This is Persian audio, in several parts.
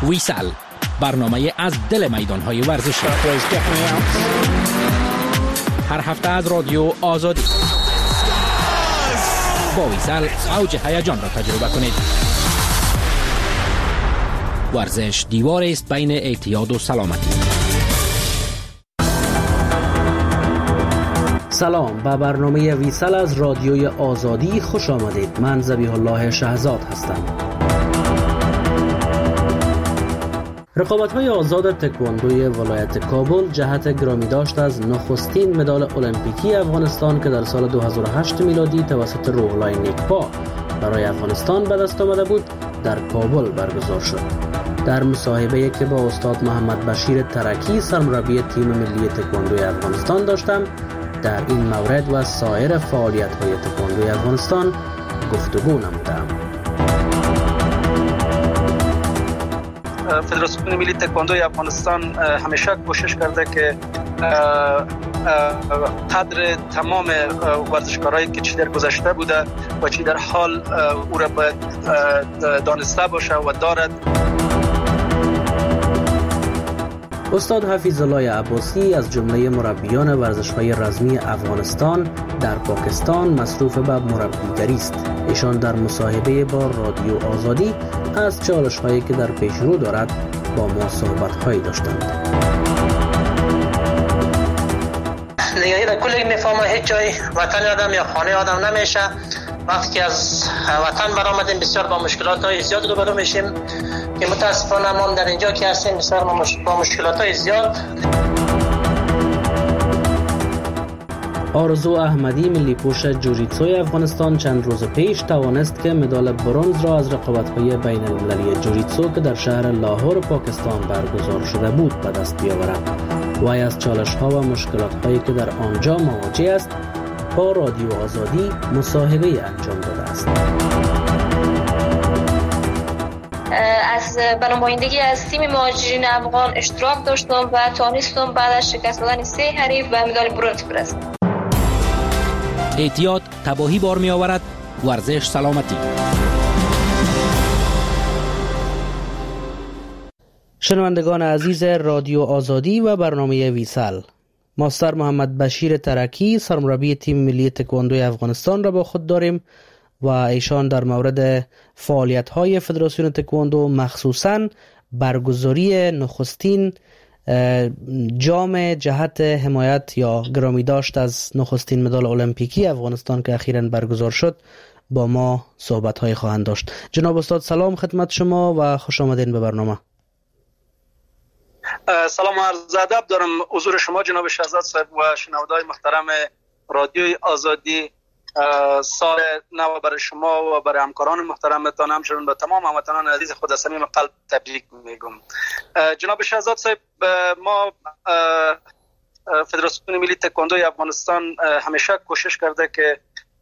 ویسال، برنامه از دل میدان‌های ورزشی. هر هفته از رادیو آزادی. با ویسال اوج هیجان را تجربه کنید. ورزش دیوار است بین اعتیاد و سلامتی. سلام، به برنامه ویسال از رادیوی آزادی خوش آمدید. من ذبیح الله شهزاد هستم. رقابت‌های آزاد تکواندوی ولایت کابل جهت گرامی داشت از نخستین مدال المپیکی افغانستان که در سال 2008 میلادی توسط روح‌الله نیکپا برای افغانستان به دست آمده بود در کابل برگزار شد. در مصاحبه‌ای که با استاد محمد بشیر ترکی سرمربی تیم ملی تکواندوی افغانستان داشتم، در این مورد و سایر فعالیت‌های تکواندوی افغانستان گفتگو نمودم. فدراسیون ملی تکواندوی افغانستان همیشه کوشش کرده که قدر تمام ورزشکارایی که چی در گذشته بوده و چی در حال او را باید دانسته باشه و دارد. استاد حفیظ الله عباسی از جمله مربیان ورزش‌های رزمی افغانستان در پاکستان مصروف به مربیگری است. ایشان در مصاحبه با رادیو آزادی از چالش‌هایی که در پیش رو دارد با ما صحبت‌هایی داشتند. دیگه در کل میفهمم هیچ جای وطن آدم یا خانه آدم نمیشه. وقتی که از وطن برآمدیم بسیار با مشکلات‌های زیاد روبرو میشیم که متاسفانه ما در اینجا که هستیم بسیار با مشکلات‌های زیاد. آرزو احمدی ملی پوش جوجیتسوی افغانستان چند روز پیش توانست که مدال برنز را از رقابت‌های بین المللی جوجیتسو که در شهر لاهور پاکستان برگزار شده بود به دست بیاورد. وی از چالش‌ها و مشکلات‌هایی که در آنجا مواجه است با رادیو آزادی مصاحبه انجام داده است. از نمایندگی از تیم مهاجرین افغان اشتراک داشتم و توانستم بعد از شکست دادن 3 حریف به مدال برنز برسم. اعتیاد تباهی بار می آورد، ورزش سلامتی. شنوندگان عزیز رادیو آزادی و برنامه ویسال، ماستر محمد بشیر ترکی سرمربی تیم ملی تکواندوی افغانستان را با خود داریم و ایشان در مورد فعالیت‌های فدراسیون تکواندو مخصوصاً برگزاری نخستین جام جهت حمایت یا گرامی داشت از نخستین مدال المپیکی افغانستان که اخیراً برگزار شد با ما صحبت‌های خواهند داشت. جناب استاد سلام خدمت شما و خوش آمدین به برنامه. سلام و عرض ادب دارم حضور شما جناب شهزاد صاحب و شنونده‌های محترم رادیوی آزادی. سال نو برای شما و برای همکاران محترمتان، همچنین به تمام هموطنان عزیز خود از صمیم قلب تبریک میگم. جناب شهزاد صاحب، ما فدراسیون ملی تکواندوی افغانستان همیشه کوشش کرده که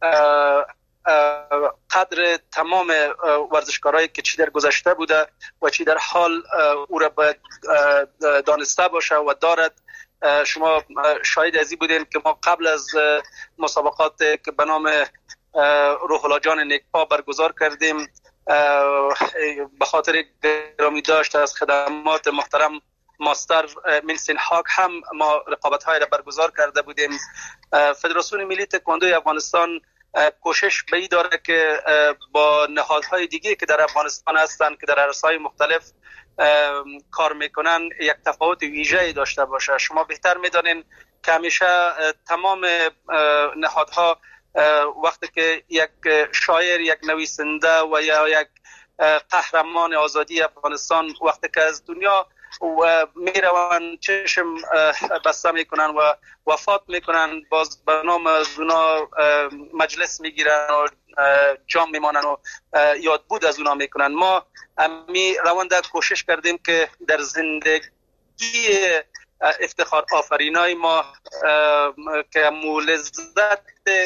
قدر تمام ورزشکارایی که چی در گذشته بوده و چی در حال او را باید دانسته باشه و دارد. شما شاهد ازی بودین که ما قبل از مسابقات که به نام روح‌الله جان نیکپا برگزار کردیم، به خاطر گرامی داشت از خدمات محترم ماستر منسین هاک هم ما رقابت‌های را برگزار کرده بودیم. فدراسیون ملی تکواندوی افغانستان کوشش به این داره که با نهادهای دیگه که در افغانستان هستند که در عرصه‌های مختلف کار میکنن یک تفاوت ویژه‌ای داشته باشه. شما بهتر میدانین که همیشه تمام نهادها وقتی که یک شاعر، یک نویسنده و یا یک قهرمان آزادی افغانستان وقتی که از دنیا و میروند چشم بسته میکنن و وفات میکنن، باز به نام از اونا مجلس میگیرن و جام میمانن و یادبود از اونا میکنن. ما می روند کوشش کردیم که در زندگی افتخار آفرینای ما که مولزت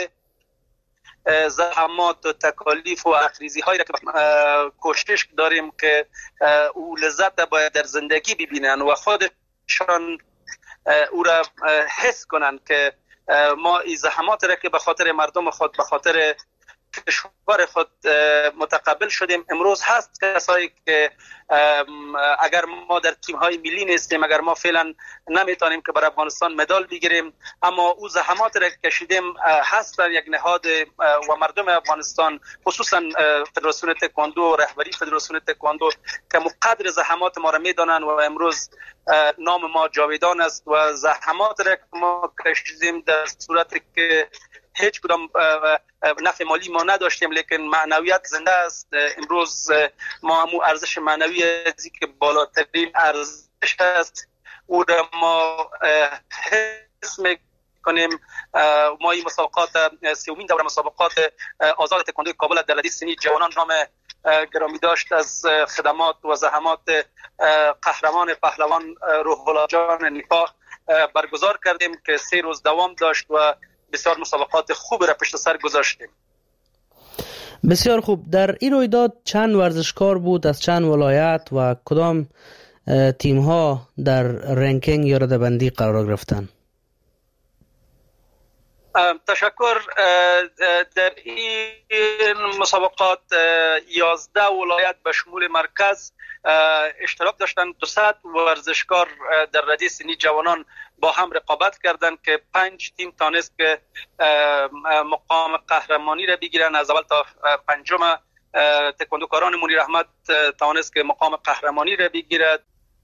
زحمات و تکالیف و اخریزی هایی که کوشش داریم که او لذت باید در زندگی ببینن و خودشان او را حس کنن که ما این زحمات را که به خاطر مردم خود، به خاطر کشور خود متقبل شدیم. امروز هست کسایی که اگر ما در تیم های ملی نیستیم، اگر ما فعلا نمیتونیم که برای افغانستان مدال بگیریم، اما او زحمات را کشیدیم هستن یک نهاد و مردم افغانستان، خصوصا فدراسیون تکواندو و رهبری فدراسیون تکواندو که مقدر زحمات ما را میدانند و امروز نام ما جاویدان است و زحمات را که ما کشیدیم در صورتی که هیچ کدام نفع مالی ما نداشتیم، لیکن معنویت زنده است. امروز ما همون ارزش معنوی ازی که بالاترین ارزش است او را ما حس میکنیم. ما این مسابقات سومین دوره مسابقات آزاد تکواندو کابل در ردیف سنی جوانان نام گرامی داشت از خدمات و زحمات قهرمان پهلوان روح الله جان نیکا برگزار کردیم که 3 روز دوام داشت و بسیار مسابقات خوب را پشت سر گذاشتیم. بسیار خوب. در این رویداد چند ورزشکار بود از چند ولایت و کدام تیم ها در رنکینگ یا رده‌بندی قرار گرفتند؟ تشکر. در این مسابقات 11 ولایت به شمول مرکز اشتراک داشتند. 200 ورزشکار در ردیف سنی جوانان با هم رقابت کردند که 5 تیم تانست که مقام قهرمانی را بگیرن. از اول تا پنجم تکواندوکاران منیر احمد تانست که مقام قهرمانی را بگیرد.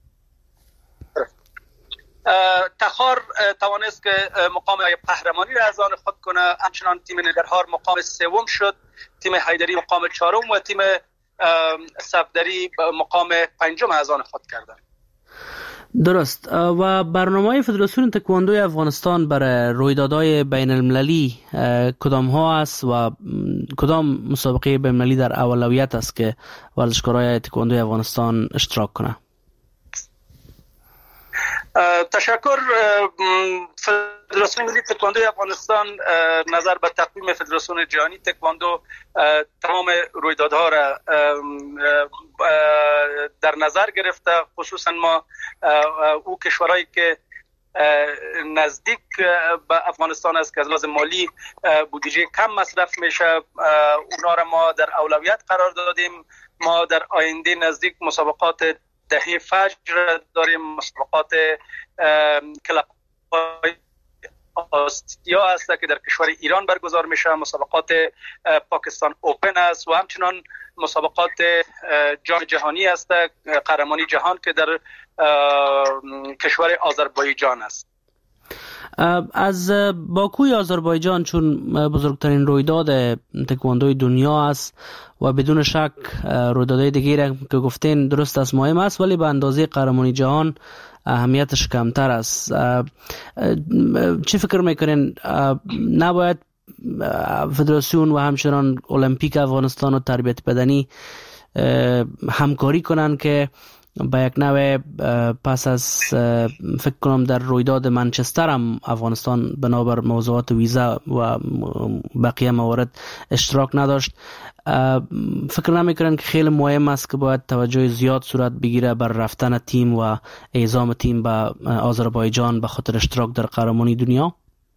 تخار توانست که مقام قهرمانی را از آن خود کنه. همچنان تیم نگرهار مقام 3 شد، تیم حیدری مقام 4 و تیم صفدری مقام 5 از آن خود کردند. درست. و برنامه فدراسیون تکواندوی افغانستان برای رویدادهای بین المللی کدام ها است و کدام مسابقه بین المللی در اولویت است که ورزشکارای تکواندوی افغانستان اشتراک کنه؟ تشکر. فدراسیون ملی تکواندوی افغانستان نظر به تقویم فدراسیون جهانی تکواندو تمام رویدادها را در نظر گرفته. خصوصا ما او کشورهایی که نزدیک به افغانستان است که از لحاظ مالی بودجه کم مصرف میشه، اونا را ما در اولویت قرار دادیم. ما در آینده نزدیک مسابقات دهه فجر داریم، مسابقات کلاب آسیا است که در کشور ایران برگزار میشه، مسابقات پاکستان اوپن است و همچنان مسابقات جام جهانی است، قهرمانی جهان که در کشور آذربایجان است. از باکوی آذربایجان چون بزرگترین رویداد تکواندوی دنیا است و بدون شک رویدادهای دیگه که گفتین درست است مهم است، ولی به اندازه قهرمانی جهان اهمیتش کمتر است. چی فکر میکنین نباید فدراسیون و همچنان المپیک افغانستان و تربیت بدنی همکاری کنن که با یک نوع پس از فکر کنم در رویداد منچستر هم افغانستان بنابر موضوعات ویزا و بقیه موارد اشتراک نداشت، فکر نمیکنن که خیلی مهم است که باید توجه زیاد صورت بگیره بر رفتن تیم و اعزام تیم به آذربایجان به خاطر اشتراک در قهرمانی دنیا؟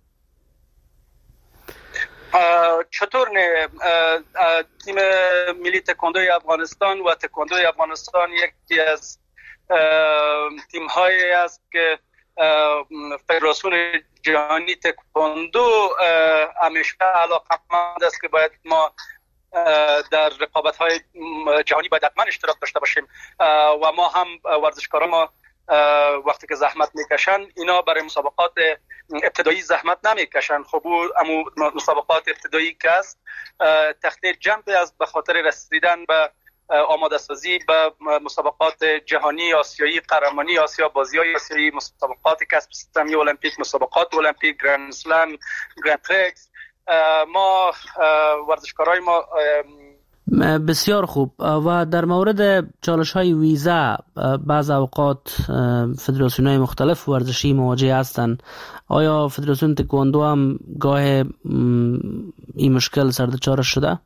چطور نه؟ تیم ملی تکواندوی افغانستان و تکواندوی افغانستان یکی از تیم هایی است که فدراسیون جهانی تکواندو همیشه علاقمند است که باید ما در رقابت های جهانی باید حتما اشتراک داشته باشیم و ما هم ورزشکاران ما وقتی که زحمت میکشن اینا برای مسابقات ابتدایی زحمت نمیکشن. خب امو مسابقات ابتدایی که است تخته جنب است به خاطر رسیدن به آماده سازی به مسابقات جهانی آسیایی، قهرمانی آسیا، بازی‌های آسیایی، مسابقات کسب سهمیه المپیک، مسابقات المپیک، گرند اسلم، گرند پرکس. ما ورزشکارای ما بسیار خوب. و در مورد چالش های ویزا بعض اوقات فدراسیون های مختلف ورزشی مواجه هستند. آیا فدراسیون تکواندو هم گاه این مشکل سردچارش شده؟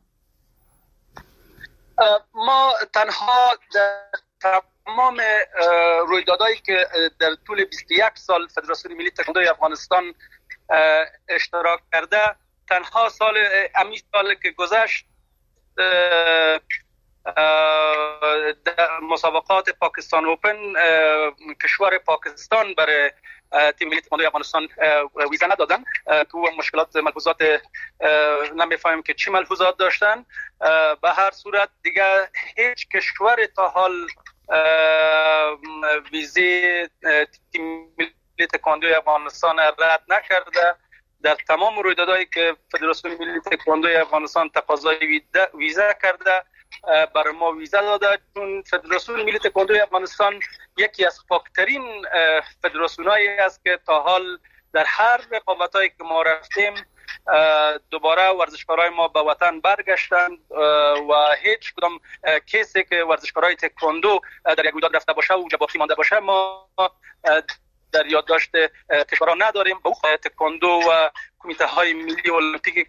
ما تنها در تمام رویدادهایی که در طول 21 سال فدراسیون ملی تکواندوی افغانستان اشتراک کرده تنها سال که گذشت مسابقات پاکستان اوپن کشور پاکستان برای تیم ملی تکواندو افغانستان ویزا ندادن که مشکلات ملحوظات نمیفهمیم که چی ملحوظات داشتن. به هر صورت دیگه هیچ کشور تا حال ویزی تیم ملی تکواندو افغانستان رد نکرده. در تمام رویدادهایی که فدراسیون ملی تکواندو افغانستان تقاضای ویزا کرده برای ما ویزا داده، چون فدراسیون ملی تکواندو افغانستان یکی از پاکترین فدراسیونایی است که تا حال در هر رقابتایی که ما رفتیم دوباره ورزشکارای ما به وطن برگشتند و هیچ کدام کیسی که ورزشکارای تکواندو در یک رویداد رفته باشه و اونجا باقی مانده باشه ما در یادداشت کشورها نداریم. تکواندو و کمیته های ملی المپیک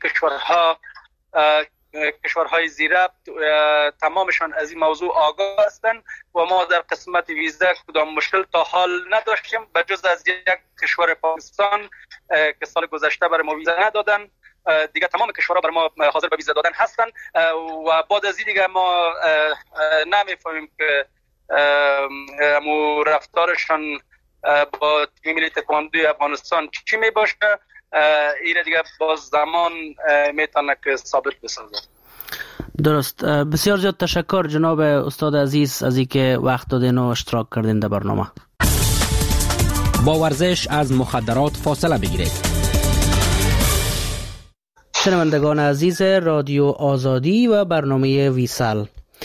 کشورهای زیرا تمامشان از این موضوع آگاه هستند و ما در قسمت ویزا کدام مشکل تا حال نداشتیم به جز از یک کشور پاکستان که سال گذشته برای ما ویزا ندادن. دیگه تمام کشورها برای ما حاضر به ویزا دادن هستن و بعد از این دیگه ما نمیفهمیم که رفتارشان با تیم ملی تکواندو افغانستان چی می باشه. این دیگه باز زمان میتونه که ثابت بسازه. درست. بسیار زیاد تشکر جناب استاد عزیز از اینکه وقت دادین و اشتراک کردین در برنامه. با ورزش از مخدرات فاصله بگیرید. شنوندگان عزیز رادیو آزادی و برنامه ویسال،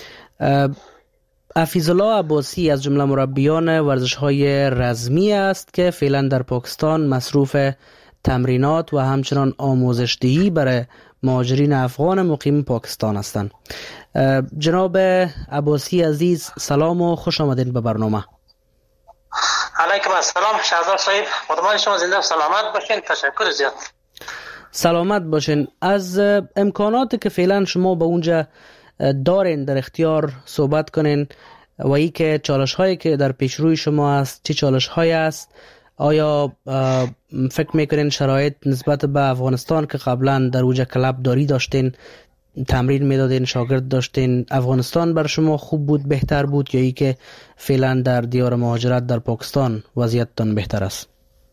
حفیظالله عباسی از جمله مربیان ورزش‌های رزمی است که فعلا در پاکستان مصروف تمرینات و همچنان آموزش‌دهی برای مهاجرین افغان مقیم پاکستان هستند. جناب عباسی عزیز سلام و خوش آمدین به برنامه. علیکم السلام شهزاد صاحب، خدمت شما زنده و سلامت باشین. تشکر زیاد. سلامت باشین. از امکاناتی که فعلا شما به اونجا دارین در اختیار صحبت کنین و ای که چالش هایی که در پیش روی شما است چه چالش هایی است؟ آیا فکر میکنین شرایط نسبت به افغانستان که قبلا در اوجه کلب داری داشتین، تمرین میدادین، شاگرد داشتین، افغانستان بر شما خوب بود، بهتر بود، یا ای که فعلا در دیار مهاجرت در پاکستان وضعیتتان بهتر است؟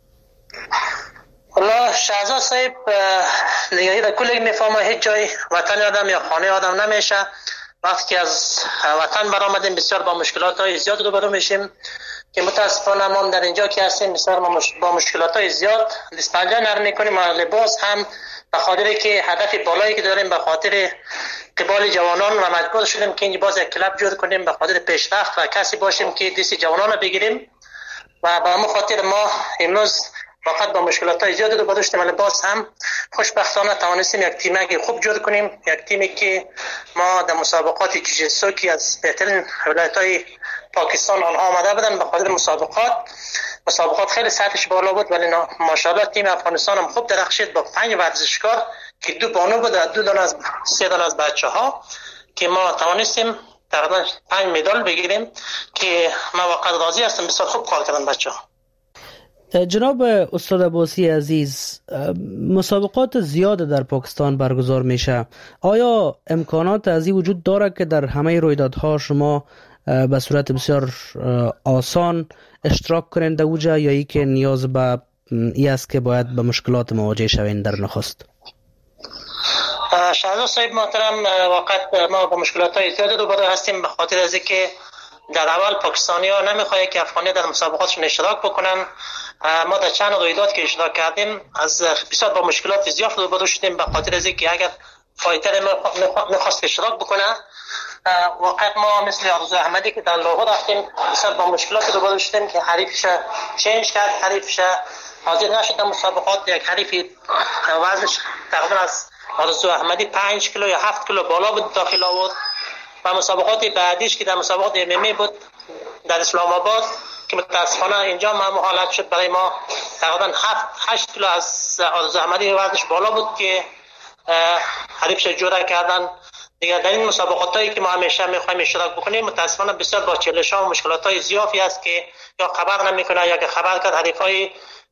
والله شهزاد صاحب نگاهی در کل میفهمه هیچ جای وطن آدم یا خانه آدم نمیشه. وقتی که از وطن برآمدیم بسیار با مشکلات های زیاد روبرو میشیم که متاسفانه ما در اینجا که هستیم بسیار با مشکلات های زیاد دستپنجه نرم میکنیم. لباس هم به خاطر که هدف بالایی که داریم به خاطر قبال جوانان و مجبور شدیم که اینجا باز یک کلب جور کنیم به خاطر پیشرفت و کسی باشیم که دست جوانان بگیریم و به همون خاطر ما امروز فقط با مشکلات های زیاد روبرو شدیم. ولی باز هم خوشبختانه توانستیم یک تیمی خوب جور کنیم، یک تیمی که ما در مسابقات جوجیتسو که از بهترین ولایت های پاکستان آنها آمده بودن به خاطر مسابقات خیلی سطحش بالا بود. ولی ماشاءالله تیم افغانستان هم خوب درخشید با 5 ورزشکار که 2 بانو بود و 2 دانه از 3 دانه از بچه‌ها که ما توانستیم تقریبا 5 مدال بگیریم که ما واقعا راضی هستم. بسیار خوب کار کردن بچه‌ها. جناب استاد عباسی عزیز، مسابقات زیاد در پاکستان برگزار میشه. آیا امکانات از این وجود داره که در همه رویدادها شما به صورت بسیار آسان اشتراک کنند در اوجا، یا ای که نیاز به ای است که باید به مشکلات مواجه شوین در نخست؟ شهزاد صاحب محترم، واقعا ما با مشکلات های زیاد روبرو هستیم به خاطر از اینکه در اول پاکستانی ها نمیخواهند که افغانی در مسابقاتشون اشتراک بکنن. ما در چند رویداد که اشتراک کردیم از بسیار با مشکلات زیاد روبرو شدیم به خاطر از اینکه اگر فایتر میخواست اشتراک بکنه واقعا ما مثل آرزو احمدی که در لاهور رفتیم بسیار با مشکلات روبرو شدیم که حریفش چنج کرد، حریفش حاضر نشد در مسابقات. یک حریفی وزنش تقریبا از آرزو احمدی 5 کیلو یا 7 کیلو بالا بود داخل آورد و مسابقات بعدیش که در مسابقات MMA بود در اسلام آباد که متاسفانه اینجا هم حالت شد برای ما تقریبا 7-8 کیلو از آرزو احمدی وزنش بالا بود که حریفش جدا کردن. دیگه در این مسابقاتی که ما همیشه میخوایم اشتراک بکنیم متاسفانه بسیار با چالش‌ها و مشکلات‌های زیادی است که یا خبر نمیکنه یا که خبر کرد حریفای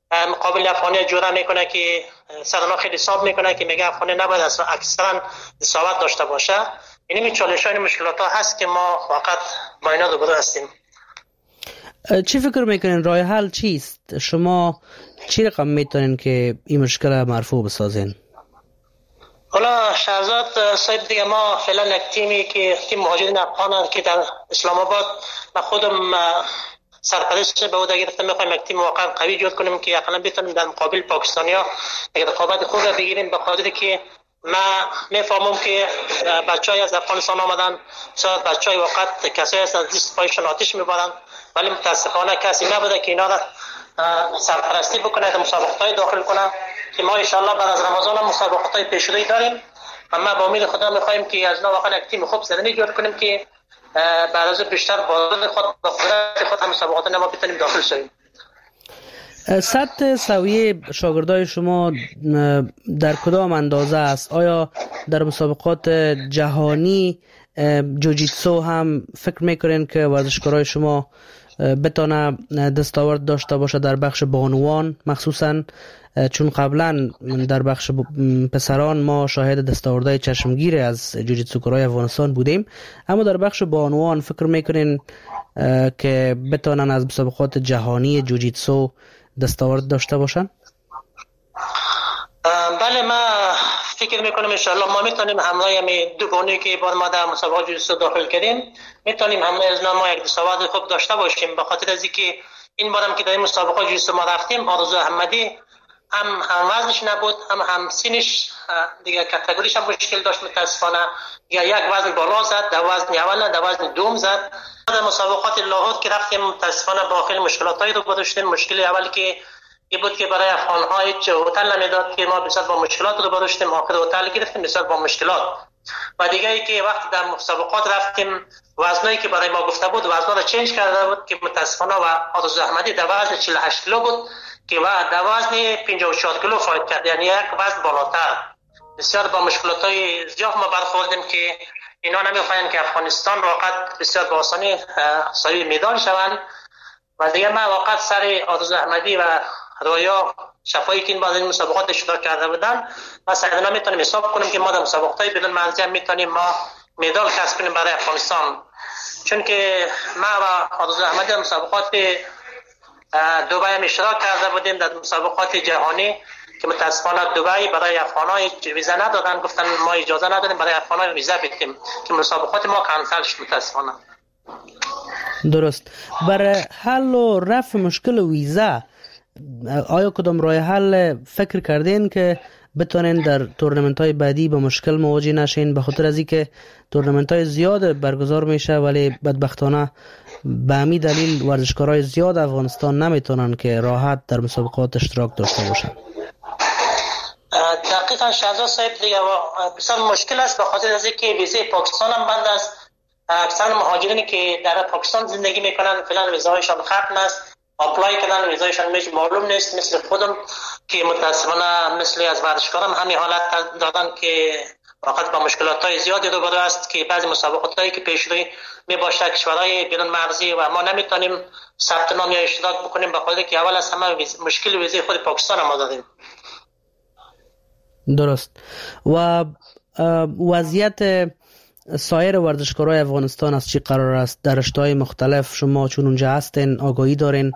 مقابل افغانی جوره میکنه که سرنا خیلی حساب میکنه که میگه افغانی نباید اکثرا دستاورد داشته باشه. این چالش های مشکلات ها هست که ما فقط با اینا روبرو هستیم. چی فکر میکنین راه حل چیست؟ شما چی رقم میتونین که این مشکل مرفوع بسازین؟ حالا شهرزاد صاحب دیگه ما فعلا یک تیمی که تیم مهاجرین افغان که در اسلام آباد من خودم سرپرست به عهده گرفتم، میخوایم یک تیم واقعا قوی جور کنیم که اقلا بتونیم در مقابل پاکستانیا یک رقابت خوب بگیریم، به خاطر که من میفهمم که بچهای از افغانستان آمدن، شاید بچهای وقت کسایی هستن دست پایشون آتش میبرن، ولی متاسفانه کسی نبوده که اینا را سرپرستی بکنه، مسابقات داخل کنه که ما ان شاء الله بعد از رمضان هم مسابقات پیشروی داریم. اما با امید خدا میخوایم که از اینا واقعا یک تیم خوب زمینی جور کنیم که بعد از بیشتر بازار خود با قدرت خود مسابقات ما بتونیم داخل شویم. سطح سویه شاگردای شما در کدام اندازه است؟ آیا در مسابقات جهانی جوجیتسو هم فکر میکنین که ورزشکارای شما بتونه دستاورد داشته باشه در بخش بانوان مخصوصا؟ چون قبلا در بخش پسران ما شاهد دستاوردهای چشمگیر از جوجیتسوکارای افغانستان بودیم، اما در بخش بانوان فکر میکنین که بتونن از مسابقات جهانی جوجیتسو دستاورد داشته باشن؟ بله، ما فکر میکنم انشاءالله ما میتونیم همراه همین دو بانوی که بار ما در مسابقات جوجیتسو داخل کردیم میتونیم همراه از ما یک دستاورد خوب داشته باشیم، به خاطر از اینکه این بارم که در این مسابقات جوجیتسو ما رفتیم آرزو احمدی هم وزنش نبود، هم سینش دیگه کاتگوریش هم مشکل داشت متاسفانه، یا یک وزن بالا زد، در وزن اول در وزن دوم زد. در مسابقات لاهور که رفتیم متاسفانه با خیلی مشکلاتایی رو داشتیم. مشکل اولی که این بود که برای افغان‌ها هیچ هتل نمیداد که ما بسیار با مشکلات رو داشتیم، آخر هتل گرفتیم بسیار با مشکلات. و دیگه ای که وقت در مسابقات رفتیم وزنایی که برای ما گفته بود وزنا رو چنج کرده بود که متاسفانه و آرزو احمدی در وزن 48 کیلو بود که در وزن 54 کیلو فایت کرد، یعنی یک وزن بالاتر. بسیار با مشکلات‌های زیاد ما برخوردیم که اینا نمی‌خواین که افغانستان واقعا بسیار با آسانی صاحب مدال شوند. و دیگه ما واقعا سر آرزو احمدی و رویا شفایی که این بعد این مسابقات اشتراک کرده بودن و سعیدنا میتونیم حساب کنیم که ما در مسابقات بدون مرزی هم میتونیم ما مدال کسب کنیم برای افغانستان. چون که ما و آرزو احمدی در مسابقات دبی هم اشتراک کرده بودیم در مسابقات جهانی که متاسفانه دبی برای افغان‌ها ویزا ندادن، گفتن ما اجازه نداریم برای افغان‌ها ویزا بدیم که مسابقات ما کانسل شد متاسفانه. درست. برای حل و رفع مشکل ویزا آیا کدام راه حل فکر کردین که بتونین در تورنمنت‌های بعدی با مشکل مواجه نشین؟ به خاطر از اینکه تورنمنت‌های زیاد برگزار میشه ولی بدبختانه به همین دلیل ورزشکارای زیاد افغانستان نمیتونن که راحت در مسابقات اشتراک داشته باشن. دقیقاً شهزاد صاحب دیگه بسیار مشکل است، به خاطر از اینکه ویزای پاکستان هم بند است. اکثر مهاجرینی که در پاکستان زندگی میکنن فعلا ویزایشان ختم است، اپلای کردن ویزایشان میشه معلوم نیست. مثل خودم که متاسفانه مثل از ورزشکارم همین حالت دادن که واقعا با مشکلات‌های زیادی روبرو است که بعضی مسابقاتایی که پیشروی میباشه کشورهای بیرون مرزی و ما نمیتونیم ثبت نام یا اشتراک بکنیم، به خاطر که اول از همه مشکل ویزای خود پاکستان ما داریم. درست. و وضعیت سایر ورزشکارای افغانستان از چی قرار است؟ در رشته‌های مختلف شما چون اونجا هستین آگاهی دارین؟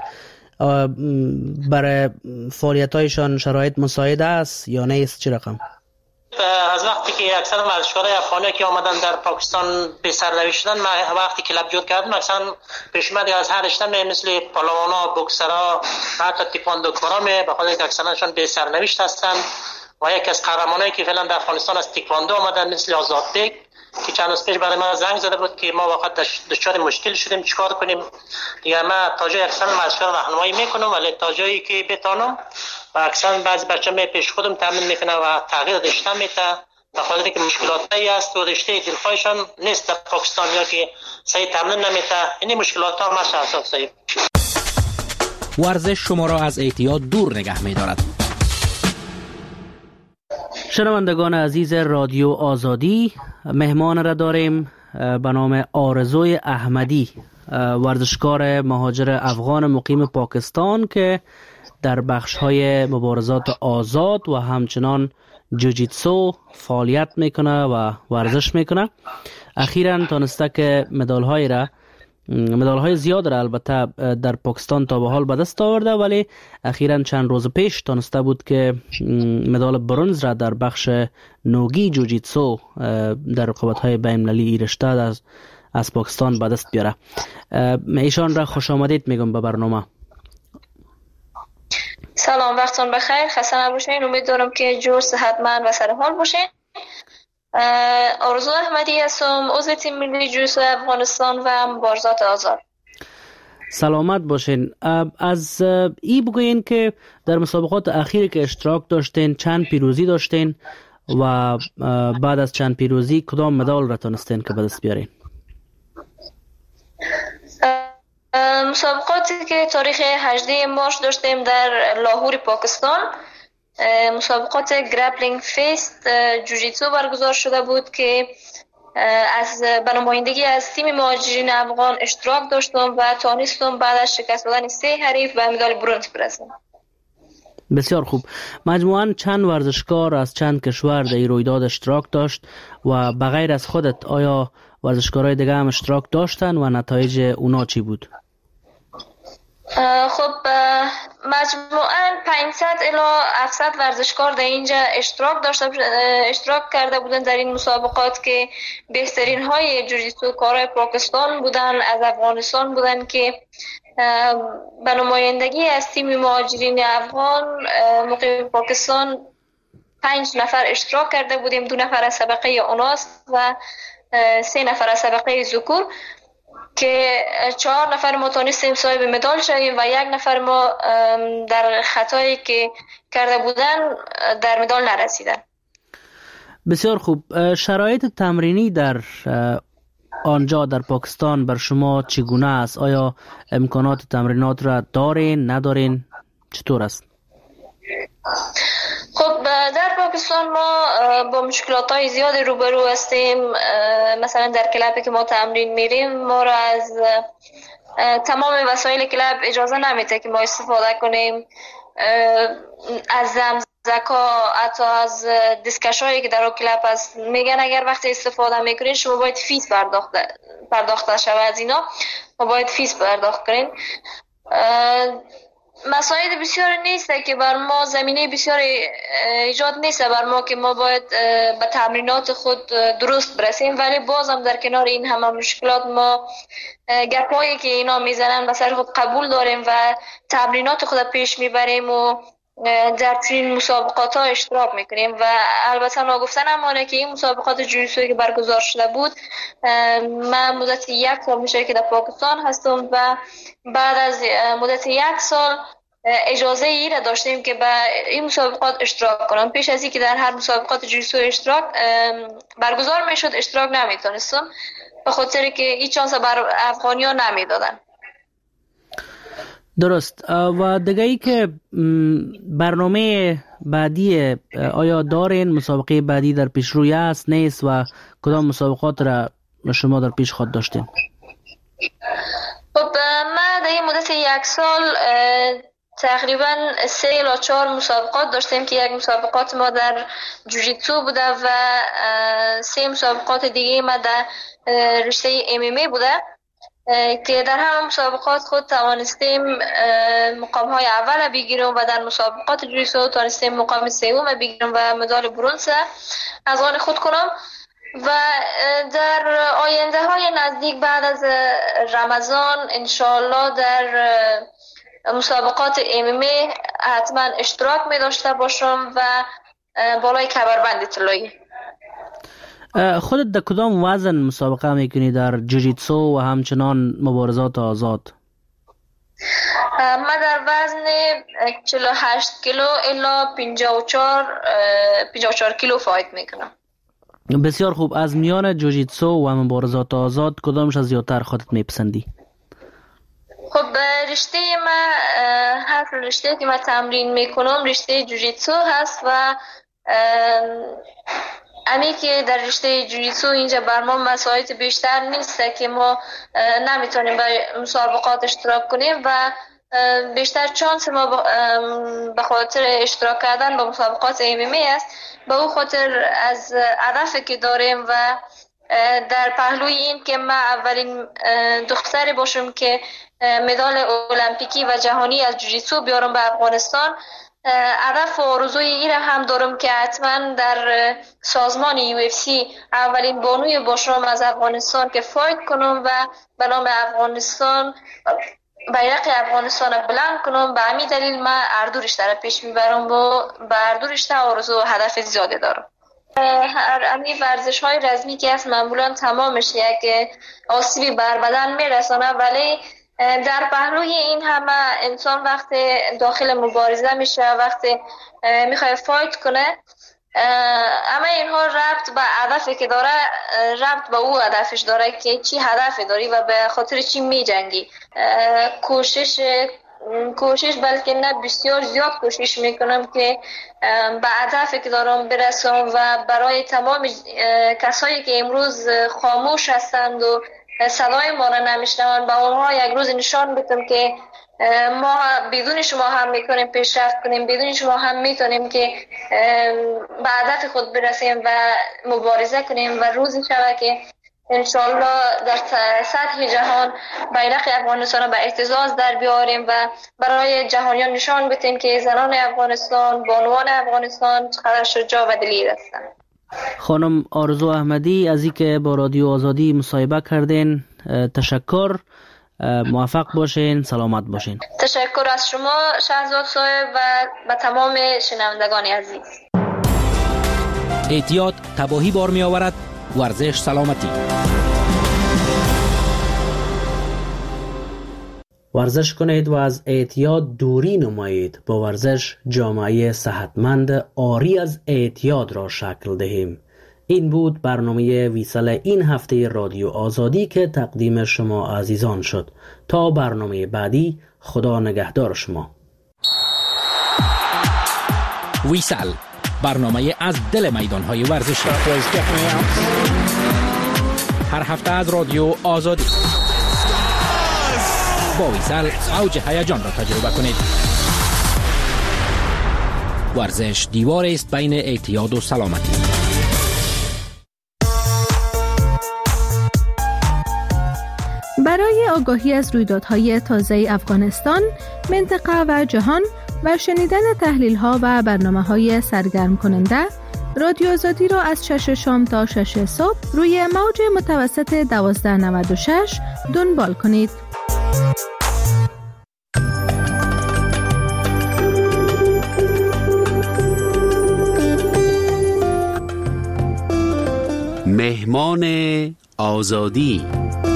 برای فعالیت‌هایشان شرایط مساعد است یا نیست؟ چه رقم؟ از وقتی که اکثر ورزشکارای افغانی که آمدن در پاکستان به سرنوشت شدن، ما وقتی کلاب جور کردم اکثر پیشمد از هر رشته مثل پالوانا، بوکسرها، حتی تکواندوکارا به خاطر که اکثرشون به سرنوشت هستند. و یک از قهرمانایی که فعلا در افغانستان از تکواندو آمدن مثل آزادبک که چند روز پیش برای ما زنگ زده بود که ما واقعا دچار مشکل شدیم چیکار کنیم. دیگه ما تا جای اکثر ورزشکار راهنمایی میکنم، ولی تا جایی که بتونم و اکثر بعضی بچه‌ها پیش خودم تامین میکنه و تغییر رشته میده، به خاطر که مشکلاتی است و رشته دلخواهشان نیست در پاکستان یا که صحیح تامین نمیده. این مشکلات ها ما شخصا صحیح. ورزش شما را از اعتیاد دور نگه می‌دارد. شنوندگان عزیز رادیو آزادی، مهمان را داریم به نام آرزوی احمدی، ورزشکار مهاجر افغان مقیم پاکستان که در بخش‌های مبارزات آزاد و همچنان جوجیتسو فعالیت میکنه و ورزش میکنه. اخیراً تانسته که مدال‌های زیاد را البته در پاکستان تا به حال به دست آورده، ولی اخیراً چند روز پیش تانسته بود که مدال برنز را در بخش نوگی جوجیتسو در رقابت‌های بین‌المللی رشته از پاکستان به دست بیاره. ایشان را خوش آمدید میگم به برنامه. سلام، وقتتون بخیر، خسته نباشین. امیدوارم که جور، صحتمند و سر حال باشین. آرزو احمدی هستم، عضو تیم ملی جوجیتسو افغانستان و مبارزات آزاد. سلامت باشین. از ای بگوین که در مسابقات اخیر که اشتراک داشتین چند پیروزی داشتین و بعد از چند پیروزی کدام مدال را تونستین که به دست بیارین؟ مسابقاتی که تاریخ 18 مارس داشتیم در لاهور پاکستان، مسابقات گرپلینگ فیست جوجیتسو برگزار شده بود که از نمایندگی از تیم مهاجرین افغان اشتراک داشتم و توانستم بعد از شکست دادن 3 حریف به مدال برنز برسم. بسیار خوب. مجموعاً چند ورزشکار از چند کشور در این رویداد اشتراک داشت و بغیر از خودت آیا ورزشکارای دیگه هم اشتراک داشتن و نتایج اونا چی بود؟ خب مجموعاً 500 الی 700 ورزشکار در اینجا اشتراک کرده بودن در این مسابقات که بهترین های جوجیتسو کارای پاکستان بودن، از افغانستان بودن که به نمایندگی از تیم مهاجرین افغان مقیم پاکستان 5 نفر اشتراک کرده بودیم. 2 نفر از طبقه اوناس و 3 نفر از طبقه ذکور که 4 نفر ما تونستیم صاحب مدال شویم و 1 نفر ما در خطایی که کرده بودن در مدال نرسیدن. بسیار خوب. شرایط تمرینی در آنجا در پاکستان بر شما چگونه است؟ آیا امکانات تمرینات را دارین ندارین؟ چطور است؟ خب در پاکستان ما با مشکلات‌های زیادی روبرو هستیم. مثلا در کلابی که ما تمرین میریم ما را از تمام وسایل کلاب اجازه نمیده که ما استفاده کنیم، از زمزکا، حتی از دیسکشایی که در کلاب هست میگن اگر وقتی استفاده میکنین شما باید فیس پرداخته شود. از اینا ما باید فیس پرداخت کنیم. مساعد بسیار نیست که بر ما زمینه بسیار ایجاد نیست بر ما که ما باید به تمرینات خود درست برسیم، ولی بازم در کنار این همه مشکلات ما گپایی که اینا میزنن به سر خود قبول داریم و تمرینات خود پیش میبریم و در چنین مسابقات ها اشتراک میکنیم. و البته ناگفتن امانه که این مسابقات جوجیتسو که برگزار شده بود، من مدت 1 سال میشه که در پاکستان هستم و بعد از مدت 1 سال اجازه ای را داشتیم که به این مسابقات اشتراک کنم. پیش از اینکه در هر مسابقات جوجیتسو اشتراک برگزار میشد اشتراک نمیتونستم به خاطر که این چانس بر افغانی ها نمیدادن. درست. و دیگه ای که برنامه بعدی آیا دارین؟ مسابقه بعدی در پیش روی است نیست و کدام مسابقات را شما در پیش خود داشتین؟ خب ما در این مدت 1 سال تقریبا 3 الی 4 مسابقات داشتیم که 1 مسابقات ما در جوجیتسو بوده و 3 مسابقات دیگه ما در رشته MMA بوده که در همه مسابقات خود توانستیم مقام های اول بگیریم و در مسابقات جوجیتسو توانستیم مقام 3 بگیریم و مدال برنز از آن خود کنم. و در آینده های نزدیک بعد از رمضان انشاءالله در مسابقات MMA حتما اشتراک می داشته باشم و بالای کمربند طلایی. خودت در کدام وزن مسابقه میکنی در جوجیتسو و همچنان مبارزات آزاد؟ من در وزن 48 کیلو الی 54 کیلو فایت میکنم. بسیار خوب. از میان جوجیتسو و مبارزات آزاد کدامش از زیادتر خودت میپسندی؟ خب رشته ما هر رشته که من تمرین میکنم رشته جوجیتسو هست و امی که در رشته جوجیتسو اینجا بر ما مساعد بیشتر نیسته که ما نمیتونیم به مسابقات اشتراک کنیم و بیشتر چانس ما به خاطر اشتراک کردن به مسابقات MMA است. به او خاطر از هدفی که داریم و در پهلوی این که من اولین دختری باشم که مدال المپیکی و جهانی از جوجیتسو بیارم به افغانستان، هدف و آرزوی این هم دارم که حتما در سازمان UFC اولین بانوی باشم از افغانستان که فایت کنم و به نام افغانستان بیرق افغانستان بلند کنم. به همین دلیل من اردو رشته را پیش میبرم و به اردو رشته آرزو و هدف زیاده دارم. همین ورزش های رزمی که هست معمولا تمامش یک آسیبی بر بدن میرسانه، ولی در پهلوی این همه انسان وقت داخل مبارزه میشه، وقت میخواد فایت کنه، اما اینها ربط به هدفی که داره، ربط به او هدفش داره که چی هدفی داری و به خاطر چی میجنگی. کوشش بلکه نه بسیار زیاد کوشش میکنم که به هدفی که دارم برسم و برای تمام کسایی که امروز خاموش هستند و صدای ما را نمیشنوند به اونها یک روز نشان بدم که ما بدون شما هم میتونیم پیشرفت کنیم، بدون شما هم میتونیم که به هدف خود برسیم و مبارزه کنیم و روزی شود که انشالله در سطح جهان بیرق افغانستان به اهتزاز در بیاریم و برای جهانیان نشان بدیم که زنان افغانستان، بانوان افغانستان چقدر شجاع و دلیر هستند. خانم آرزو احمدی از اینکه با رادیو آزادی مصاحبه کردین تشکر. موفق باشین، سلامت باشین. تشکر از شما شهزاد صاحب و به تمام شنوندگان عزیز. اعتیاد تباهی بار می آورد، ورزش سلامتی. ورزش کنید و از اعتیاد دوری نمایید. با ورزش جامعه صحتمند عاری از اعتیاد را شکل دهیم. این بود برنامه ویسال این هفته رادیو آزادی که تقدیم شما عزیزان شد. تا برنامه بعدی، خدا نگهدار شما. ویسال، برنامه از دل میدانهای ورزشی. هر هفته از رادیو آزادی. با ویسال اوج هیجان را تجربه کنید. ورزش دیواری است بین اعتیاد و سلامتی. برای آگاهی از رویدادهای تازه افغانستان، منطقه و جهان و شنیدن تحلیل‌ها و برنامه‌های سرگرم کننده، رادیو آزادی را از 6 شام تا 6 صبح روی موج متوسط 1296 دنبال کنید. مهمان آزادی.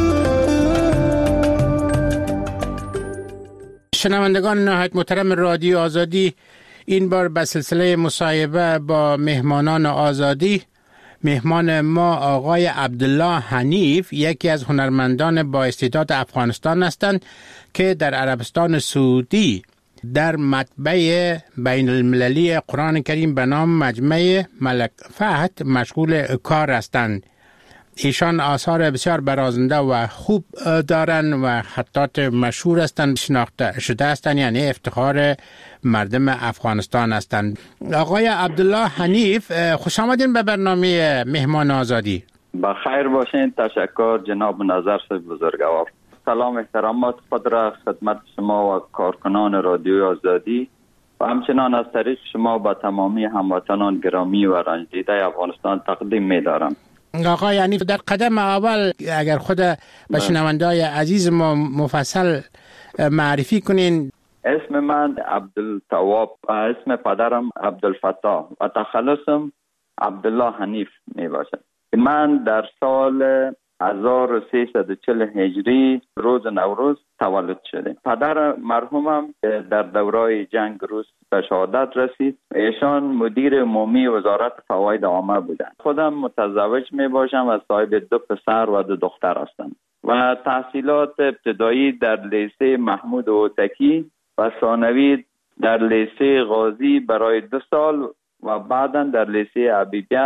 شنوندگان نهایت محترم رادیو آزادی، این بار به سلسله مصاحبه با مهمانان آزادی. مهمان ما آقای عبدالله حنیف، یکی از هنرمندان با استعداد افغانستان هستند که در عربستان سعودی در مطبع بین المللی قرآن کریم به نام مجمع ملک فهد مشغول کار هستند. ایشان آثار بسیار برازنده و خوب دارن و خطات مشهور هستند، شناخته شده هستند، یعنی افتخار مردم افغانستان هستند. آقای عبدالله حنیف، خوش آمدین به برنامه مهمان آزادی. بخیر باشین. تشکر جناب نظر صاحب بزرگوار. سلام احترامات خود را خدمت شما و کارکنان رادیو آزادی و همچنان از طریق شما با تمامی هموطنان گرامی و رنج دیده افغانستان تقدیم می دارم. آقا یعنی در قدم اول اگر خود به شنونده‌های عزیز ما مفصل معرفی کنین. اسم من عبدالتواب، اسم پدرم عبدالفتاح و تخلصم عبدالله حنیف می باشد. من در سال 1340 هجری روز نوروز تولد شده. پدر مرحومم در دورای جنگ روس به شهادت رسید. ایشان مدیر عمومی وزارت فواید عامه بودند. خودم متزوج می باشم و صاحب 2 پسر و 2 دختر هستم و تحصیلات ابتدایی در لیسه محمود هوتکی و ثانوی در لیسه غازی برای 2 سال و بعدا در لیسه حبیبیه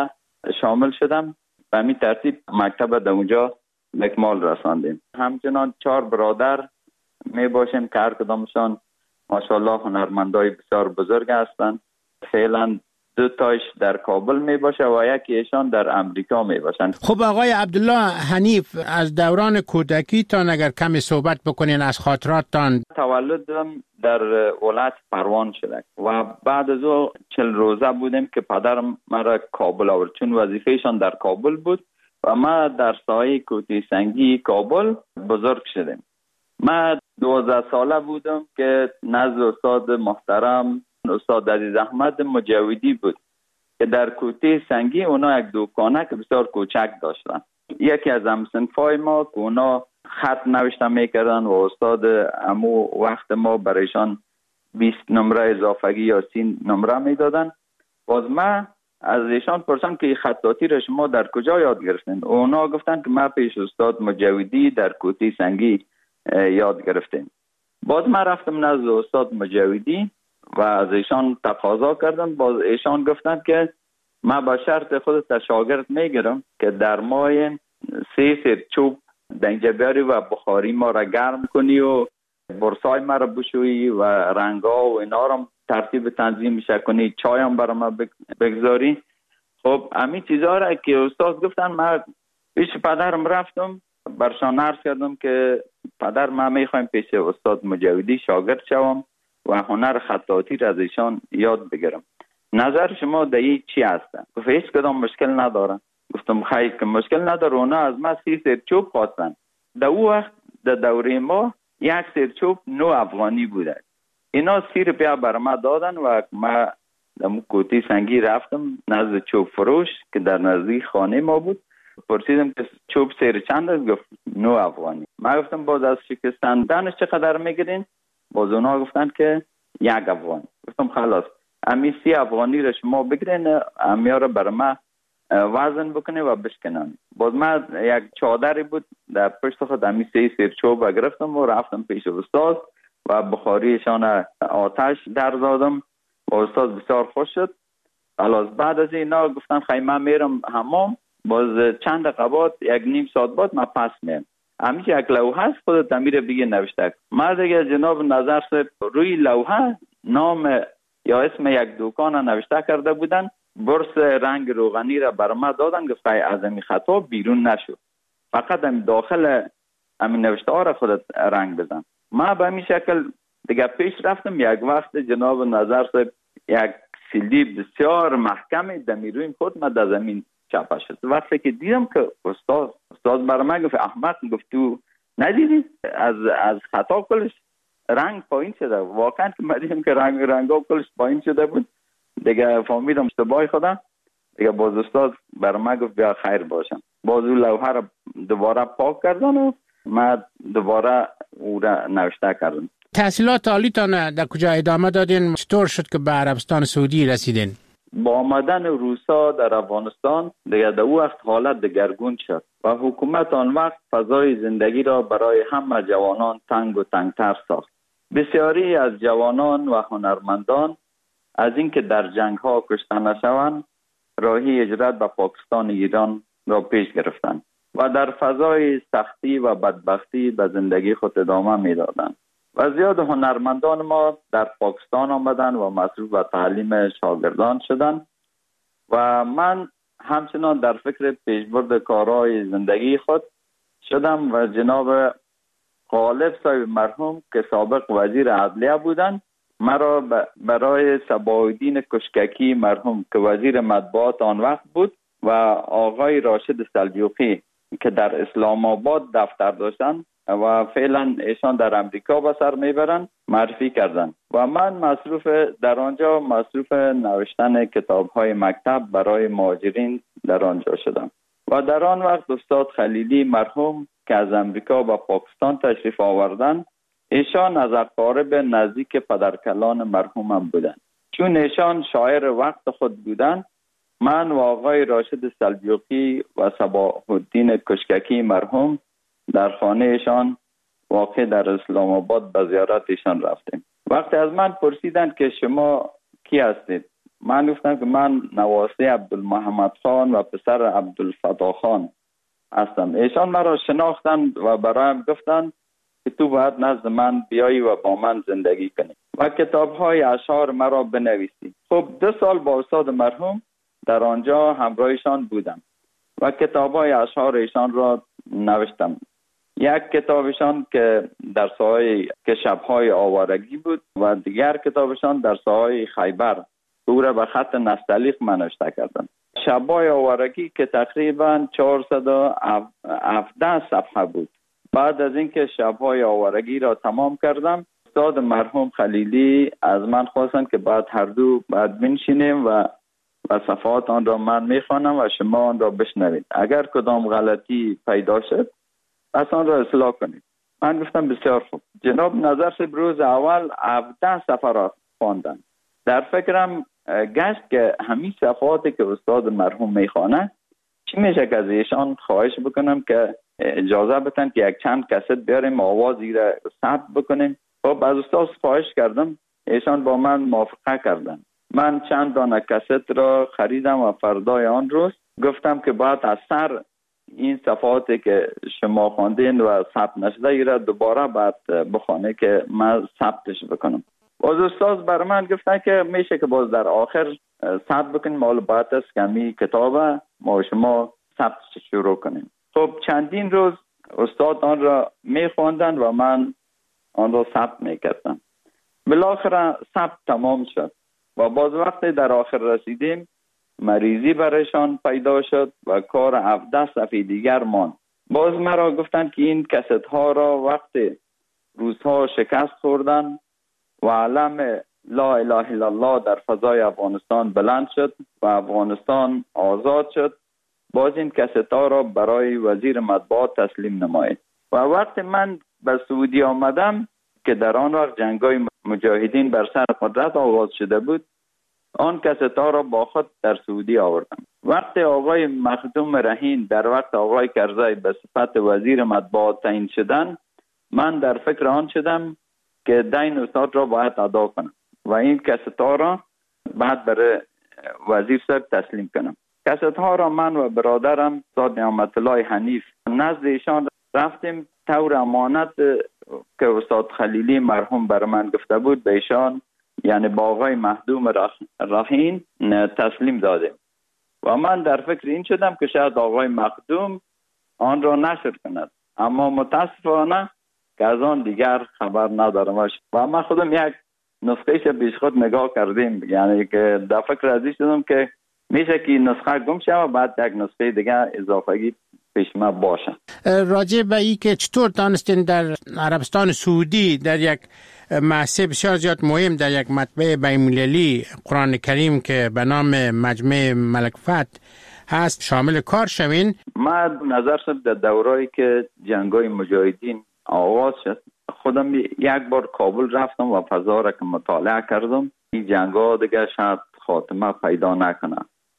شامل شدم. به همین ترتیب مکتب در اونجا به اکمال رساندیم. همچنان 4 برادر می باشیم که هر کدامشان ماشاءالله هنرمندای بسیار بزرگ هستند. فعلا 2 تایش در کابل می باشه و یکی ایشان در امریکا می باشند. خب آقای عبدالله حنیف، از دوران کودکی تان اگر کمی صحبت بکنین از خاطراتتان. تولدم در ولایت پروان شده و بعد از او 40 روزه بودیم که پدرم مرا کابل آورد، چون وظیفهشان در کابل بود و ما در سایه کوتی سنگی کابل بزرگ شدیم. ما 12 ساله بودم که نزد استاد محترم استاد عزیز احمد مجاودی بود که در کوتی سنگی اونا یک دکانه که بسیار کوچک داشتن. یکی از همسنفای ما که اونا خط نوشته میکردن و استاد امو وقت ما برایشان 20 نمره اضافگی یا 30 نمره میدادن. باز ما از ایشان پرسیدم که خطاطی را شما در کجا یاد گرفتین؟ اونا گفتن که ما پیش استاد مجاودی در کوتی سنگی یاد گرفتیم. باز من رفتم نزد استاد مجاودی و از ایشان تقاضا کردم. باز ایشان گفتن که من با شرط خودت شاگرد میگیرم که در ماه 3 سیر چوب دنجه بیاری و بخاری ما را گرم کنی و برسای ما را بشویی و رنگا و اینا را ترتیب تنظیم میشه کنی، چایم برای ما بگذاری. خب همین چیزها را که استاد گفتن من پیش پدرم رفتم برشان عرض کردم که پدر من میخوایم پیش استاد مجاودی شاگرد شوم و هنر خطاطی را از ایشان یاد بگیرم. نظر شما در این چی هستن؟ گفت هیچ کدام مشکل ندارن. گفتم خیلی که مشکل نداره. اونا از ما 30 سیر چوب خواستن. در او وقت در دوره ما 1 سیر چوب 9 افغانی بوده. اینا 30 روپیه بر ما دادن و ما در کوتی سنگی رفتم نزد چوب فروش که در نزدیک خانه ما بود. پرسیدم که چوب سیر چند است؟ گفت 9 افغانی. ما گفتم باز از شکستندنش چقدر میگیرین؟ باز اونا گفتن که 1 افغانی. گفتم خلاص امی 30 افغانی را شما بگیرین، امیا را بر ما وزن بکنه و بشکنن. باز ما یک چادری بود در پشت خود امی 3 سیر چوب گرفتم و رفتم پیش استاد و بخاریشان آتش در دادم و استاد بسیار خوش شد. خلاص بعد از اینا گفتم خیلی میرم حمام. باز چند دقیقه 1.5 ساعت بعد من پس میام. همیشه یک لوحه است خودت امیر بگی نوشته. ما دیگه جناب نظر صاحب روی لوحه نام یا اسم یک دکان نوشته کرده بودن. برس رنگ روغنی را بر ما دادن. گفت از این خطا بیرون نشو، فقط هم داخل همین نوشته ها را خودت رنگ بزن. ما به همین شکل دیگه پیش رفتم. یک وقت جناب نظر صاحب یک سیلی بسیار محکمی دمیروی خود ما در زمین چپه شد. وقتی که دیدم که استاد بر من گفت احمد، گفت تو ندیدی از خطا کلش رنگ پایین شده. واقعا که من دیدم که رنگا کلش پایین شده بود. دیگه فهمیدم اشتباه خودم. دیگه باز استاد بر من گفت بیا خیر باشم. باز اون لوحه را دوباره پاک کردن و من دوباره او را نوشته کردم. تحصیلات عالیتان در کجا ادامه دادین؟ چطور شد که به عربستان سعودی رسیدین؟ با آمدن روسا در افغانستان دیگه در او وقت حالت دگرگون شد و حکومت آن وقت فضای زندگی را برای همه جوانان تنگ و تنگتر ساخت. بسیاری از جوانان و هنرمندان از اینکه در جنگ ها کشته نشوند راهی هجرت به پاکستان ایران را پیش گرفتند و در فضای سختی و بدبختی به زندگی خود ادامه میدادند. و زیاد هنرمندان ما در پاکستان آمدن و مصروف به تعلیم شاگردان شدند و من همچنان در فکر پیشبرد کارهای زندگی خود شدم و جناب غالب صاحب مرحوم که سابق وزیر عدلیه بودند مرا برای صباح‌الدین کشککی مرحوم که وزیر مطبوعات آن وقت بود و آقای راشد سلجوقی که در اسلام آباد دفتر داشتند و فعلا ایشان در امریکا به سر میبرند معرفی کردند و من در آنجا مصروف نوشتن کتاب‌های مکتب برای مهاجرین در آنجا شدم و در آن وقت استاد خلیلی مرحوم که از امریکا به پاکستان تشریف آوردند ایشان از اقارب نزدیک پدرکلان مرحومم بودند. چون ایشان شاعر وقت خود بودند من و آقای راشد سلجوقی و صباح‌الدین کشککی مرحوم در خانه ایشان واقع در اسلام آباد به زیارت ایشان رفتیم. وقتی از من پرسیدند که شما کی هستید؟ من گفتم که من نواسه عبدالمحمد خان و پسر عبدالفتاح خان هستم. ایشان مرا شناختند و برایم گفتند که تو باید نزد من بیایی و با من زندگی کنی و کتاب‌های اشعار مرا بنویسی. خب 2 سال با استاد مرحوم در آنجا همراهشان بودم و کتاب‌های اشعار ایشان را نوشتم. یک کتابشان که در ساحه که شب‌های آوارگی بود و دیگر کتابشان در ساحه خیبر، او را به خط نستعلیق نوشته کردم. شب‌های آوارگی که تقریبا 417 صفحه بود. بعد از اینکه شب‌های آوارگی را تمام کردم، استاد مرحوم خلیلی از من خواستند که بعد هر دو بعد بنشینیم و صفحات آن را من میخوانم و شما آن را بشنوید. اگر کدام غلطی پیدا شد پس آن را اصلاح کنید. من گفتم بسیار خوب. جناب نظر صاحب روز اول 17 صفحه را خواندن. در فکرم گشت که همین صفحاتی که استاد مرحوم میخوانه چی میشه که از ایشان خواهش بکنم که اجازه بدن که یک چند کست بیاریم آوازی را ثبت بکنیم. خب از استاد خواهش کردم، ایشان با من موافقه کردن. من چند دانه کست را خریدم و فردای آن روز گفتم که باید از سر این صفحاتی که شما خواندین و ثبت نشده ای را دوباره باید بخونه که من ثبتش بکنم. باز استاد بر من گفتن که میشه که باز در آخر ثبت بکنیم، مال باید است که همین کتاب ما شما ثبتش شروع کنیم. خب چندین روز استاد آن را میخواندن و من آن را ثبت میکردم. بالاخره ثبت تمام شد و باز وقتی در آخر رسیدیم مریضی برایشان پیدا شد و کار 17 صفحه دیگر ماند. باز مرا گفتند که این کست ها را وقتی روزها شکست خوردن و علم لا اله الا الله در فضای افغانستان بلند شد و افغانستان آزاد شد، باز این کست ها را برای وزیر مطبوعات تسلیم نمایید. و وقتی من به سعودی آمدم که در آن وقت جنگ‌های مجاهدین بر سر قدرت آغاز شده بود، آن کست ها را با خود در سعودی آوردم. وقتی آقای مخدوم رهین در وقت آقای کرزی به صفت وزیر مطبوعات تعیین شدن، من در فکر آن شدم که دین استاد را باید ادا کنم و این کست ها را بعد برای وزیر صاحب تسلیم کنم. کست ها را من و برادرم استاد نعمت الله حنیف نزد ایشان رفتیم، طور امانت که استاد خلیلی مرحوم بر من گفته بود به ایشان، یعنی با آقای مخدوم رهین تسلیم دادیم و من در فکر این شدم که شاید آقای مخدوم آن را نشر کند، اما متاسفانه که از آن دیگر خبر ندارم و من خودم یک نسخهش پیش خود نگاه کردیم، یعنی که در فکر ازی شدم که میشه که نسخه گم شه و بعد یک نسخه دیگر اضافه‌ای پیش ما باشه. راجع به این که چطور دانستین در عربستان سعودی در یک محصه بسیار زیاد مهم در یک مطبع بین‌المللی قرآن کریم که به نام مجمع ملک فتح هست شامل کار شوین؟ من نظر شد در دورایی که جنگ‌های مجاهدین آغاز شد خودم یک بار کابل رفتم و فضا را که مطالعه کردم، این جنگ‌ها دیگه شاید خاتمه پیدا نکنه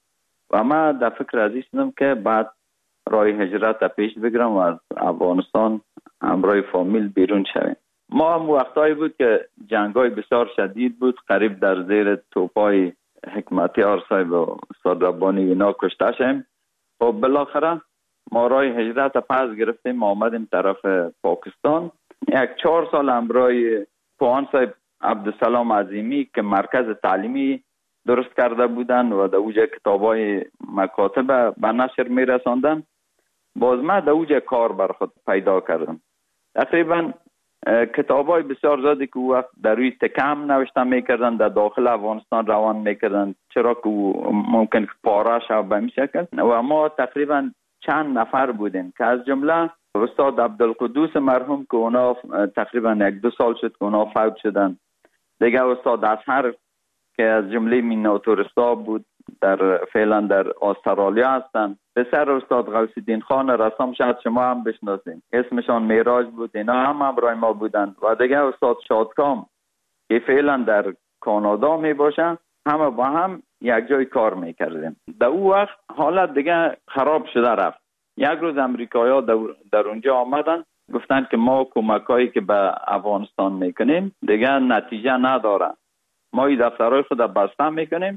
و من در فکر ازی شدم که بعد راه هجرت پیش بگیرم و از افغانستان همراه فامیل بیرون شویم. ما هم وقتایی بود که جنگ‌های بسیار شدید بود، قریب در زیر توپای حکمتیار صاحب و استاد ربانی اینا کشته شدیم. خب بالاخره ما راه هجرت پس گرفتیم، آمدیم طرف پاکستان. 4 سال همراه پوهان صاحب عبدالسلام عظیمی که مرکز تعلیمی درست کرده بودن و در اوجه کتابای مکاتب به نشر می رساندن، باز من در اوجه کار بر خود پیدا کردم. تقریبا کتابای بسیار زیادی که وقت در روی تکم نوشته میکردن در داخل افغانستان روان میکردن، چرا که ممکن که پاره شد به این شکل. و ما تقریبا چند نفر بودیم که از جمله استاد عبدالقدوس مرحوم که اونا تقریبا 1-2 سال شد که اونا فوت شدن، دیگه استاد اصحر که از جمله میناتورستا بود فعلا در استرالیا هستن، پسر استاد غوث الدین خان رسام شاید شما هم بشناسین، اسمشان میراج بود، اینا هم همراه ما بودن و دیگه استاد شادکام که فعلا در کانادا می باشن، همه با هم یک جای کار میکردیم. در اون وقت حالت دیگه خراب شده رفت. یک روز امریکایی‌ها در اونجا آمدن گفتن که ما کمکایی که به افغانستان میکنیم دیگه نتیجه نداره، ما این دفترهای خود بسته میکنیم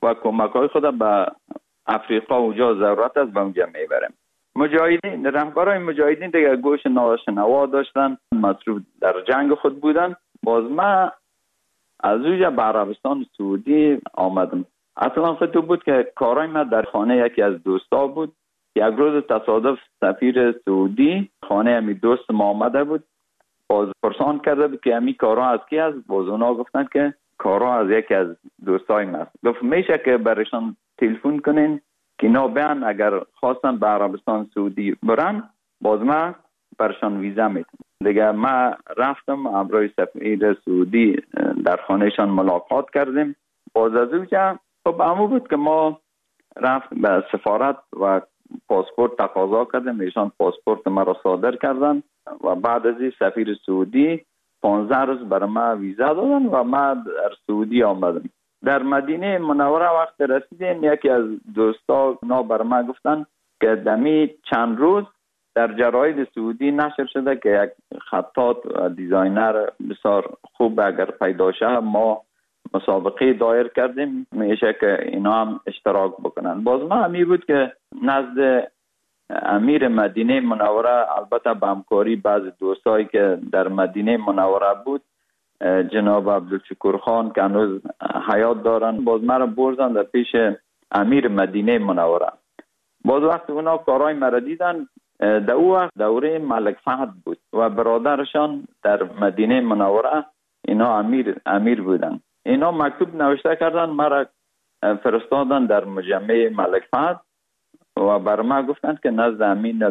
و کمک‌های خود به افریقا اونجا ضرورت است به اونجا میبریم. مجاهدین، رهبرای مجاهدین دیگه گوش ناشنوا داشتن، مصروف در جنگ خود بودن. باز من از اونجا به عربستان سعودی آمدم. اصلا خود بود که کارای من در خانه یکی از دوستا بود. یک روز تصادف سفیر سعودی خانه امی دوست ما آمده بود. باز پرسان کرده بود که امی کارا از کی است؟ باز اونا گفتن که کارا از یکی از دوستای من است. گفت میشه که برشان تلفن کنین که اینا بیان اگر خواستن به عربستان سعودی برن باز من برشان ویزا میتونم. دیگه ما رفتم همراه سفیر سعودی در خانهشان ملاقات کردیم. باز از اونجا خب همون بود که ما رفت به سفارت و پاسپورت تقاضا کردیم. ایشان پاسپورت ما را صادر کردن و بعد از این سفیر سعودی 15 روز برای ما ویزا دادن و ما در سعودی آمدم. در مدینه منوره وقت رسیدیم یکی از دوستا نا بر ما گفتن که دمی چند روز در جراید سعودی نشر شده که یک خطاط و دیزاینر بسیار خوب اگر پیدا شه ما مسابقه دایر کردیم میشه که اینا هم اشتراک بکنن. باز ما همی بود که نزد امیر مدینه منوره البته به همکاری بعض دوستایی که در مدینه منوره بود جناب عبدالشکور خان که هنوز حیات دارن باز مرا بردن در پیش امیر مدینه منوره. باز وقت اونا کارهای مرا دیدن در او وقت دوره ملک فهد بود و برادرشان در مدینه منوره اینا امیر بودن. اینا مکتوب نوشته کردن مرا فرستادن در مجمع ملک فهد و بر ما گفتند که نزد امین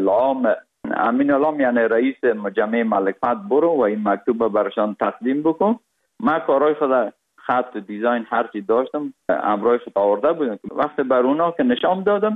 العام یعنی رئیس مجمع ملک فهد برو و این مکتوب برشان تقدیم بکن. من کارهای خود خط و دیزاین هرچی داشتم امرای خود آورده بودم. وقتی بر اونا که نشان دادم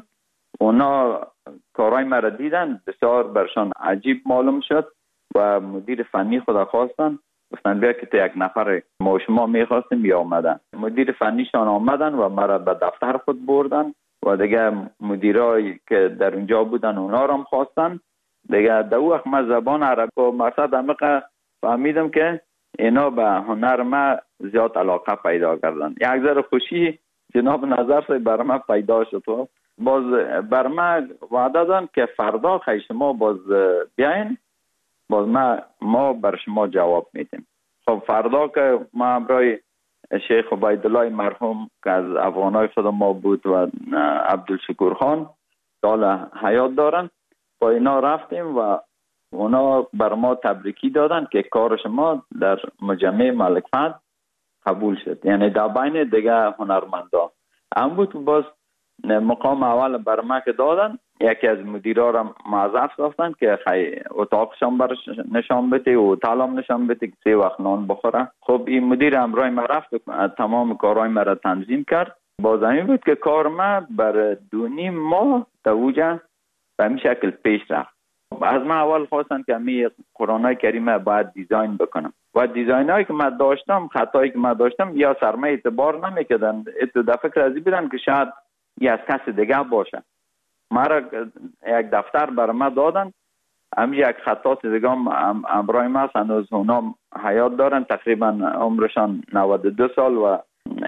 اونا کارهای مرا دیدن بسیار برشان عجیب معلوم شد و مدیر فنی خود خواستن گفتن بیا که تو یک نفر ما شما میخواستیم یا آمدن. مدیر فنیشان آمدن و مرا به دفتر خود بردن و دیگه مدیرایی که در اونجا بودن اونا رو هم خواستن. دیگه در وقت من زبان عربی و مرصد عمیق فهمیدم که اینا به هنر ما زیاد علاقه پیدا کردن. یک ذره خوشی جناب نظر سے بر ما پیدا شد. باز بر ما وعده دادن که فردا خیلی شما باز بیاین باز ما بر شما جواب میدیم. خب فردا که ما همراه شیخ عبیدالله مرحوم که از افغانای خود ما بود و عبدالشکور خان سال حیات دارن با اینا رفتیم و اونا بر ما تبریکی دادن که کار شما در مجمع ملک فهد قبول شد. یعنی در بین دیگه هنرمندا هم بود. باز مقام اول بر ما که دادن یکی از مدیرا را معذرت گفتن که اتاقشان برش نشان بده و تعلم نشان بده که 3 وقت نان بخوره. خب این مدیر امرای ما رفت تمام کارهای ما را تنظیم کرد. باز همین بود که کار ما بر 2.5 ماه دوجه به همین شکل پیش رفت. از من اول خواستن که همین قرآن کریمه باید دیزاین بکنم و دیزاین هایی که من داشتم خطایی که من داشتم یا سرمه اعتبار نمیکردن. در فکر ازی بودن که شاید یه از کس دیگه باشه. مرا یک دفتر بر ما دادن همین یک خطاط دیگه هم امرای ما هنوز اونا حیات دارن تقریبا عمرشان 92 سال و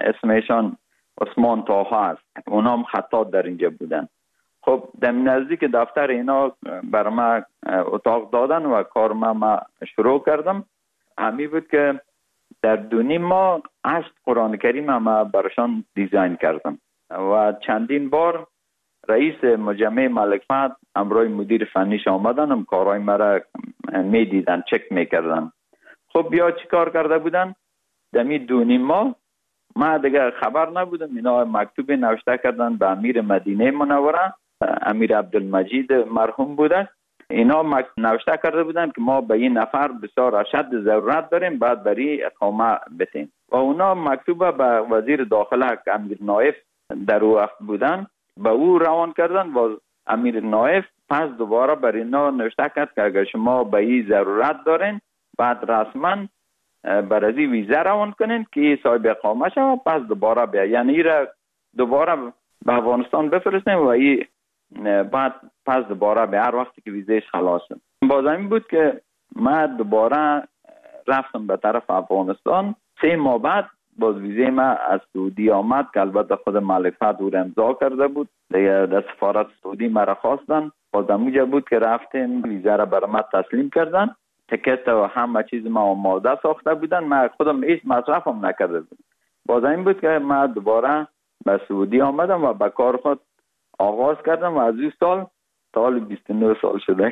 اسمشان عثمان طاها است. اونا هم خطاط در اینجا بودن. خب در نزدیک دفتر اینا بر ما اتاق دادن و کار ما شروع کردم. همین بود که در 2.5 ماه 8 قرآن کریم ما برشان دیزاین کردم و چندین بار رئیس مجمع ملک فهد امرای مدیر فنیش آمدن هم کارهای مرا می دیدن چک می کردن. خب بیا چی کار کرده بودن؟ دمی 2.5 ماه ما دیگه خبر نبودم. اینا مکتوب نوشته کردن به امیر مدینه منوره امیر عبدالمجید مرحوم بوده. اینا نوشته کرده بودن که ما به این نفر بسیار اشد ضرورت داریم بعد بری اقامه بتیم و اونا مکتوب به وزیر داخله که امیر نایف در او وقت بودن به او روان کردن و امیر نایف پس دوباره بر اینا نوشته کرد که اگر شما به این ضرورت دارین بعد رسما برازی ویزا روان کنین که صاحب اقامه شد پس دوباره بیا. یعنی ایره دوباره به افغانستان بفرستیم و این بعد پس دوباره به هر وقتی که ویزاش خلاص شد. باز این بود که من دوباره رفتم به طرف افغانستان. 3 ماه بعد باز ویزه ما از سعودی آمد که البته خود ملک فهد او را امضا کرده بود. دیگه در سفارت سعودی مرا خواستن، باز اونجا بود که رفتیم ویزه را برای ما تسلیم کردن، تکت و همه چیز ما آماده ساخته بودن، ما خودم هیچ مصرفم نکرده بودم. باز این بود که ما دوباره به سعودی آمدم و به کار خود آغاز کردم و از این سال 29 سال شده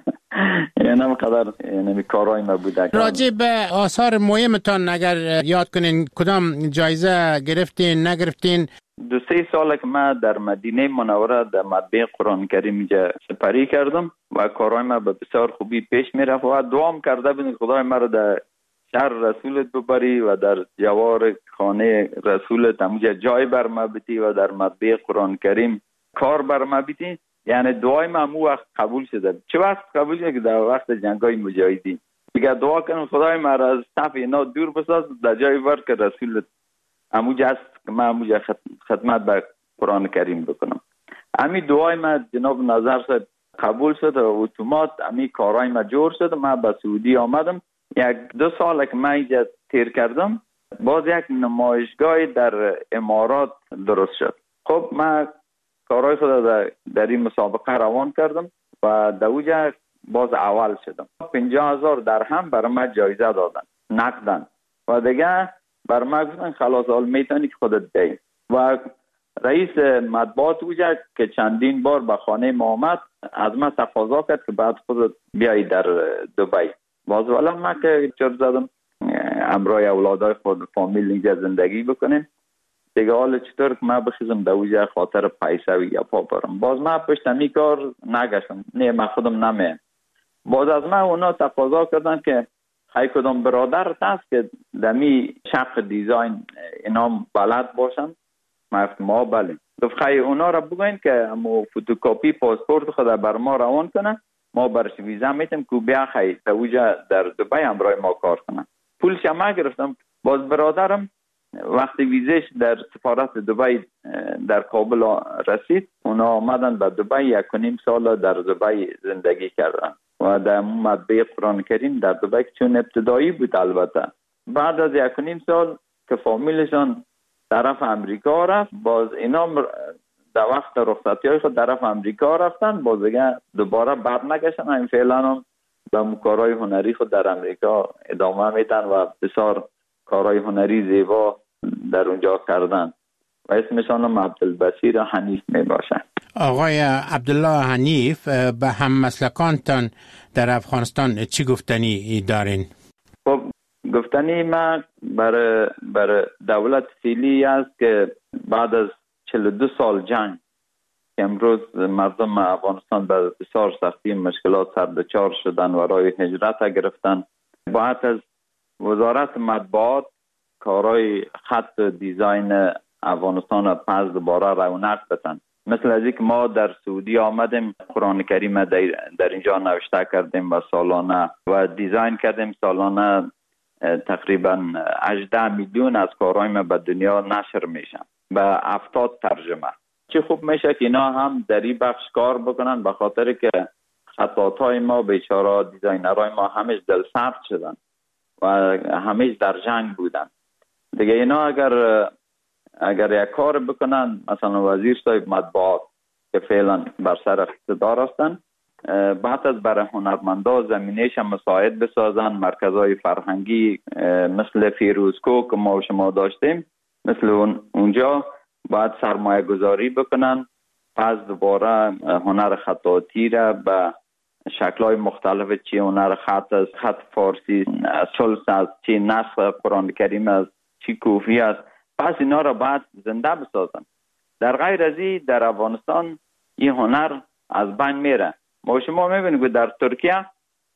یعنی قدر یعنی کارهای ما بوده. راجع به آثار مهمتان اگر یاد کنین کدام جایزه گرفتین نگرفتین؟ 2-3 سال که من در مدینه منوره در مطبعه قرآن کریم اینجا سپری کردم و کارهای ما به بسیار خوبی پیش می رفت و دعام کرده بودم خدای ما را در شهر رسولت ببری و در جوار خانه رسولت همونجا جای بر ما بیتی و در مطبعه قرآن کریم کار بر ما بیتی. یعنی دعای ما همون وقت قبول شده. چه وقت قبول شده که در وقت جنگای مجاهدین دیگه دعا کنم خدای ما را از صف اینا دور بساز در جای بر که رسولت همونجا است که من همونجا خدمت به قرآن کریم بکنم. همین دعای ما جناب نظر صاحب قبول شد و اتومات همین کارهای ما جور شد. من به سعودی آمدم 1-2 سال که من اینجا تیر کردم باز یک نمایشگاه در امارات درست شد. خب من کارهای خود در این مسابقه روان کردم و در اوجا باز اول شدم. 50,000 درهم برای من جایزه دادن نقدن و دیگه برای من گفتن خلاص حال میتونی که خودت بی. و رئیس مطبوعات اوجا که چندین بار به خانه ما آمد از من تقاضا کرد که بعد خودت بیایی در دبی. باز والا من که چرا زدم امرای اولادای خود فامیل اینجا زندگی بکنیم دیگه حالا چطور که من بخیزم در اوجا خاطر پیسه و یا پا برم. باز من پشت همی کار نگشتم، نه من خودم نمیم. باز از من اونا تقاضا کردن که خیلی کدام برادرت هست که دمی شق دیزاین اینا بلد باشن. من گفتم ما بله. گفت خیلی اونا را بگوین که همو فوتوکاپی پاسپورت خود بر ما روان کنه، ما برش ویزا میتیم که بیا خیلی در اوجا در دبی همراه ما کار کنه. پولش هم گرفتم. باز برادرم وقتی ویزش در سفارت دبی در کابل رسید اونا آمدن به دبی 1.5 سال در دبی زندگی کردن و در مطبعه قرآن کریم در دبی چون ابتدایی بود. البته بعد از 1.5 سال که فامیلشان طرف امریکا رفت باز اینا در وقت رخصتی های خود طرف امریکا رفتن باز دیگه دوباره بر نگشتن. این فعلا هم به کارهای هنری خود در امریکا ادامه میدن و بسیار کارهای هنری زیبا در اونجا کردن و اسمشان هم عبدالبصیر حنیف می باشن. آقای عبدالله حنیف به هم مسلکانتان در افغانستان چی گفتنی دارین؟ خب گفتنی من برای دولت فعلی است که بعد از 42 سال جنگ که امروز مردم افغانستان به بسیار سختی مشکلات سردچار شدن و راه هجرت گرفتن باید از وزارت مطبوعات کارهای خط دیزاین افغانستان پس دوباره رونق بدن. مثل از اینکه ما در سعودی آمدیم قرآن کریم در اینجا نوشته کردیم و سالانه و دیزاین کردیم سالانه تقریبا 18 میلیون از کارهای ما به دنیا نشر میشن به 70 ترجمه. چه خوب میشه که اینا هم در این بخش کار بکنن به خاطر که خطاطای ما بیچاره دیزاینرهای ما همیش دل سرد شدن و همیش در جنگ بودن. دیگه اینا اگر یک کار بکنن مثلا وزیر صاحب مطبوعات که فعلا بر سر اقتدار هستن بعد از برای هنرمندا زمینهش مساعد بسازن. مرکزهای فرهنگی مثل فیروزکو که ما و شما داشتیم مثل اونجا باید سرمایه گذاری بکنن. پس دوباره هنر خطاطی را به شکل‌های مختلف چی هنر خط از خط فارسی سلس از چی نسخ قرآن کریم از چی کوفی است پس اینا را باید زنده بسازن. در غیر از این در افغانستان این هنر از بین میره. ما شما میبینید که در ترکیه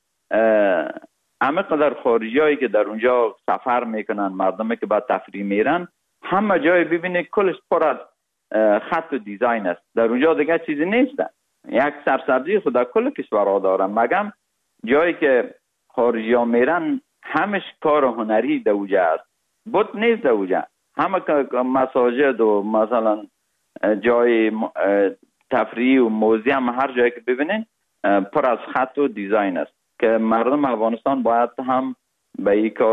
همه قدر خارجیایی که در اونجا سفر میکنن مردمی که بعد تفریح میرن همه جای ببینید کلش پر از خط و دیزاین است. در اونجا دیگه چیزی نیست. یک سرسبزی خود در کل کشورها دارن مگم جایی که خارجی ها میرن همش کار هنری در اونجا است. بود نیست در اونجا. همه مساجد و مثلا جای تفریح و موزیم هر جایی که ببینین پر از خط و دیزاین است که مردم افغانستان باید هم به این کار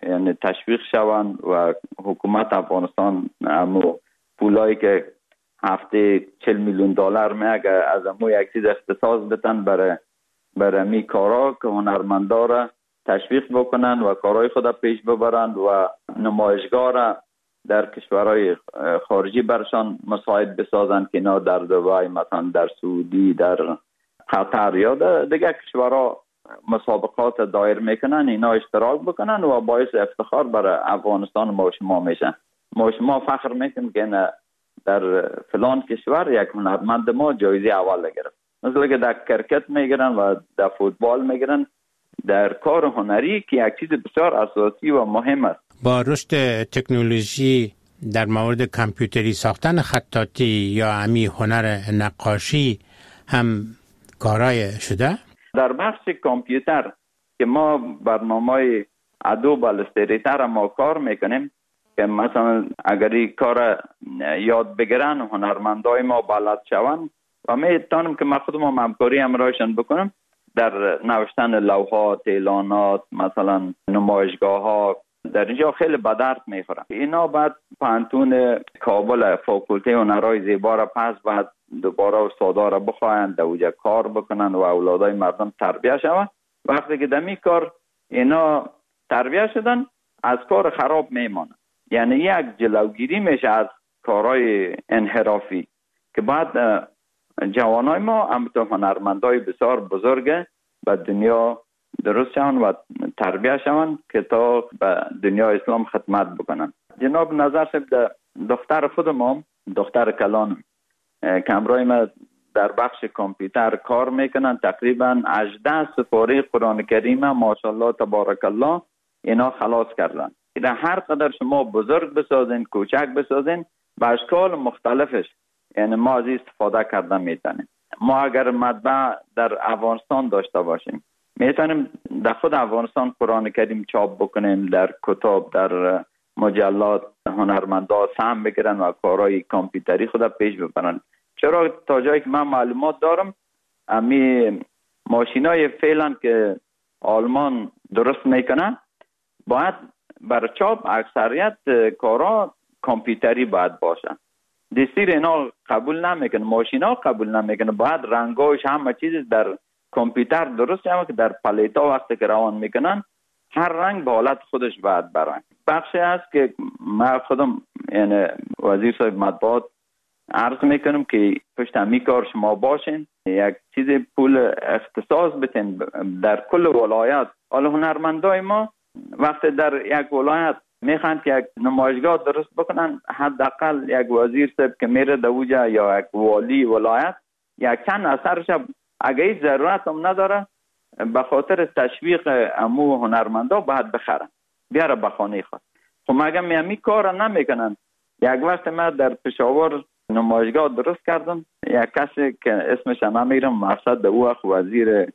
یعنی تشویق شوند و حکومت افغانستان امو پولایی که هفته 40 میلیون دلار میگه از امو یک چیز اختصاص بتن برای می کارا که هنرمندا را تشویق بکنن و کارهای خود پیش ببرند و نمایشگاه را در کشورهای خارجی برشان مساعد بسازن که اینا در دبی، مثلا در سعودی، در قطر یا دیگه کشورها مسابقات دایر میکنن، اینا اشتراک بکنن و باعث افتخار برای افغانستان ما شما میشن. ما شما فخر میکنیم که در فلان کشور یک هنرمند ما جایزه اول گرفت. مثلا که در کرکت میگیرن و در فوتبال میگیرن، در کار هنری که یک چیز بسیار اساسی و مهم است. با رشد تکنولوژی در مورد کامپیوتری ساختن خطاطی یا امی هنر نقاشی هم کارای شده؟ در بخش کامپیوتر که ما برنامه ادوب الستریتر ما کار میکنیم که مثلا اگر این کار یاد بگیرن هنرمندای ما بلد شوند و میتونم که من خودم همکاری همراهشان بکنم در نوشتن لوحات، اعلانات، مثلا نمایشگاه ها، در اینجا خیلی به درد میخورن. اینا بعد پانتون کابل فاکولته هنرهای زیبا را پس بعد دوباره استادا را بخواهند در اونجا کار بکنن و اولادای مردم تربیه شوند. وقتی که دمی کار اینا تربیه شدن از کار خراب میمانن. یعنی یک جلوگیری میشه از کارهای انحرافی که بعد جوانای ما همونطور هنرمندای بسیار بزرگه به دنیا درست شوند و تربیه شوند که تا به دنیا اسلام خدمت بکنن. جناب نظر صاحب دختر خودم، دختر کلانم که همراه ما در بخش کامپیوتر کار میکنن، تقریبا 18 سپاره قرآن کریم ماشاءالله تبارک الله اینا خلاص کردن. اینا هر قدر شما بزرگ بسازین، کوچک بسازین، به اشکال مختلفش یعنی ما از استفاده کردن میتونیم. ما اگر مطبع در افغانستان داشته باشیم میتونیم در خود افغانستان قرآن کریم چاپ بکنیم، در کتاب، در مجلات هنرمندا سهم بگیرن و کارهای کامپیوتری خود پیش ببرن. چرا تا جایی که من معلومات دارم امی ماشینای فعلا که آلمان درست میکنن باید بر چاپ اکثریت کارا کامپیوتری باید باشن. دستور اینا قبول نمیکنه، ماشینا قبول نمیکنه، باید رنگاش همه چیز در کامپیوتر درست شده که در پلیتا وقتی که روان میکنن هر رنگ به حالت خودش باید برن. بخشی هست که من خودم یعنی وزیر صاحب مطبوعات عرض میکنم که پشت همی کار شما باشین، یک چیز پول اختصاص بتین در کل ولایت. حالا هنرمندای ما وقتی در یک ولایت میخوان که یک نمایشگاه درست بکنن، حداقل یک وزیر صاحب که میره دوجا یا یک والی ولایت یک چند اثرش اگه هیچ ضرورت هم نداره به خاطر تشویق امو هنرمندا باید بخرن بیاره به خانه خود. خب مگه میامی کار نمیکنن؟ یک وقت من در پشاور نمایشگاه درست کردم، یک کسی که اسمش نمیرم مقصد او وقت وزیر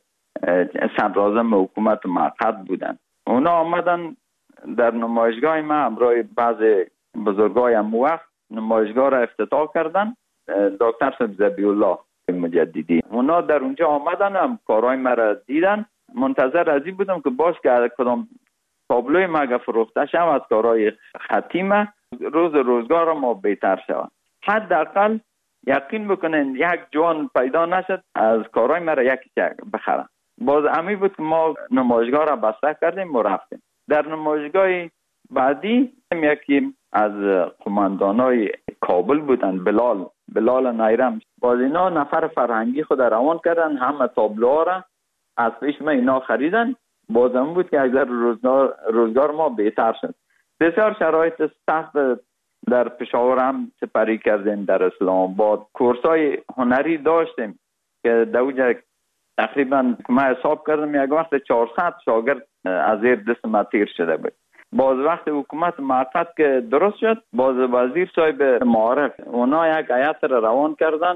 صدراعظم حکومت موقت بودن، اونا آمدن در نمایشگاه ما همراه بعض بزرگای امو وقت نمایشگاه را افتتاح کردن. دکتر صاحب ذبیح الله مجددی اونا در اونجا آمدن، هم کارهای مرا دیدن. منتظر از این بودم که باز که کدام تابلوی ما فروخته شد از کارهای ختیمه روز روزگار ما بهتر شود. حداقل یقین بکنین یک جوان پیدا نشد از کارهای مرا یکی بخرن. باز امی بود که ما نمایشگاه را بسته کردیم و رفتیم. در نمایشگاه بعدی یکی از قماندانای کابل بودن، بلال نیرم. باز اینا نفر فرهنگی خود روان کردن، همه تابلوها را از پیش ما اینا خریدن. بازم بود که اگر روزگار ما بهتر شد. بسیار شرایط سخت در پشاور هم سپری کردیم، در اسلام آباد کورسای هنری داشتیم که دوجه تقریبا ما حساب کردم یک وقت 400 شاگرد از زیر دست ما تیر شده بود. باز وقت حکومت موقت که درست شد، باز وزیر صاحب معارف اونا یک هیئت را روان کردن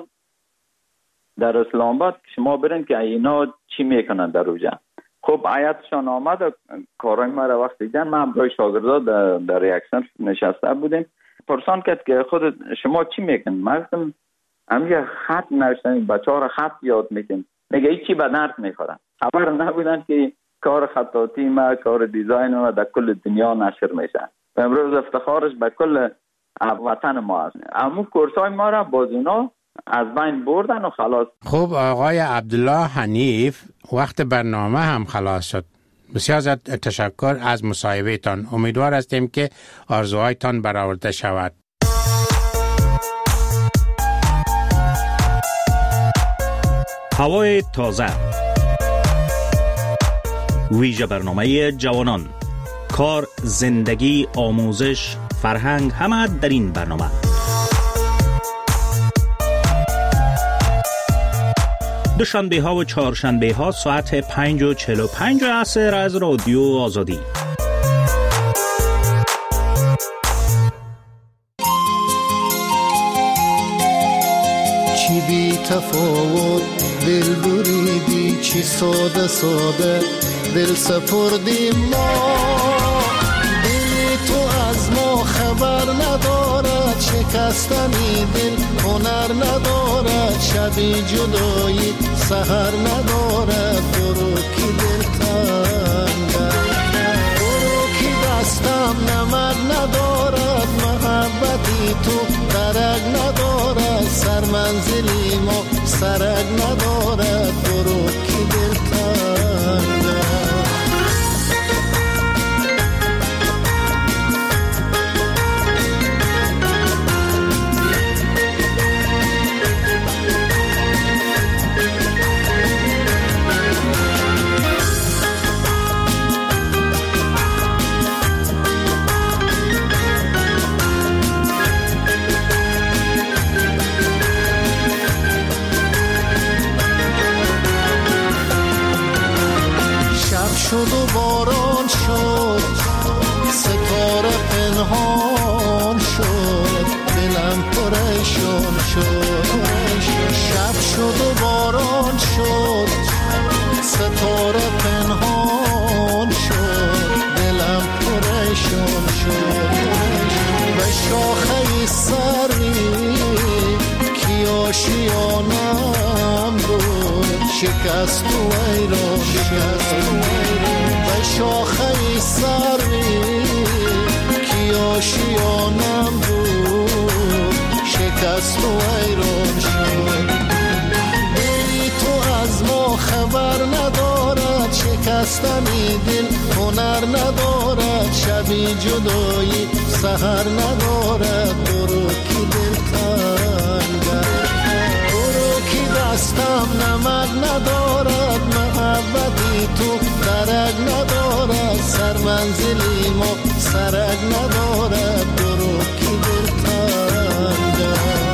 در اسلام آباد که شما برین که اینا چی میکنن در اونجا. خب هیئتشان آمد و کارای ما را وقت دیدن، ما همراه شاگردا در یک صنف نشسته بودیم. پرسان کرد که خود شما چی میکنن؟ ما گفتم همین خط نوشتن، بچه‌ها را خط یاد میکنن. میگه هیچی به درد میخورن. خبر نبودن که کار خطاطی ما، کار دیزاین ما در کل دنیا نشر میشه. امروز افتخارش به کل وطن ما است. همون کورسای ما را بازونا از بین بردن و خلاص. خب آقای عبدالله حنیف، وقت برنامه هم خلاص شد. بسیار زیاد تشکر از مصاحبه تان. امیدوار هستیم که آرزوهایتان برآورده شود. هوای تازه، ویژه برنامه جوانان، کار، زندگی، آموزش، فرهنگ، همه در این برنامه. دوشنبه ها و چهارشنبه ها ساعت 5:45 عصر از رادیو آزادی. چی بی تفاوت دل بریدی، چی ساده ساده دل سپردیم ما. دل تو از ما خبر ندارد، شکستنی دل هنر ندارد، شبی جدایی سحر ندارد. برو کی دل تنگم، برو کی دستم نمک ندارد، محبتی تو درک ندارد، سر منزلی ما سرک ندارد. برو کی دل تنگم. شد و باران شد، ستاره پنهان شد، دلم پریشان شد. شب شد و باران شد، ستاره پنهان شد، دلم پریشان شد. به شاخه سری کی آشیانم بود، شکست و ایران شد. به شاخه سری کی آشیانم بود، شکست و ایران شد. دلی تو از ما خبر ندارد، شکستنی دل هنر ندارد، شبی جدایی سحر ندارد. برو کی دل تنگم، برو کی دستم نمک ندارد، محبتی تو درک ندارد، سر منزلی ما سرک ندارد. برو کی دل تنگم.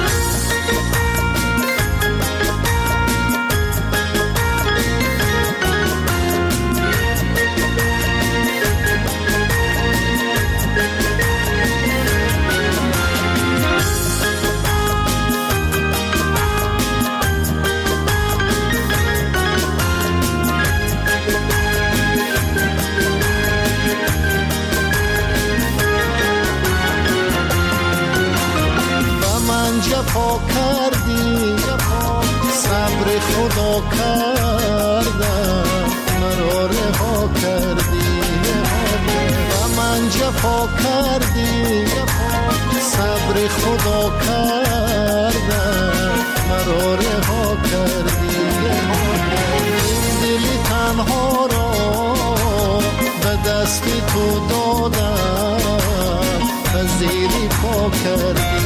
جفا کردی، صبر خدا کردم، مرا رها کردی. و من جفا کردی، صبر خدا کردم، مرا رها کردی. این دلی تنها را به دستی تو دادم، به زیری پا کردی.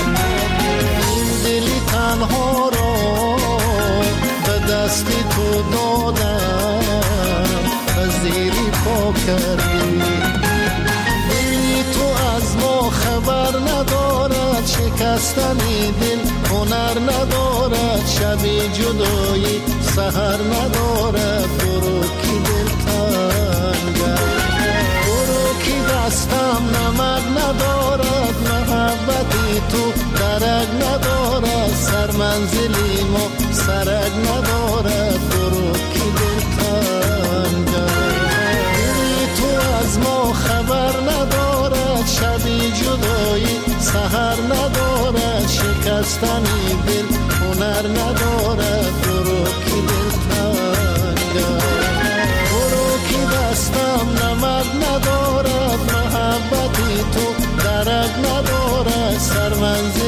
دلی تنها را به دستی تو دادم، به زیری پا کردی. دلی تو از ما خبر ندارد، شکستنی دل هنر ندارد، شبی جدایی سحر ندارد. برو کی دل تنگم، برو کی دستم نمک ندارد، محبتی تو درک ندارد، سر منزلی ما سرک ندارد. برو کی دل تنگم، دلی تو از ما خبر ندارد، شبی جدایی سحر ندارد، شکستنی دل هنر ندارد. برو کی دل تنگم، برو ندارد محبت تو، درک ندارد سر منزل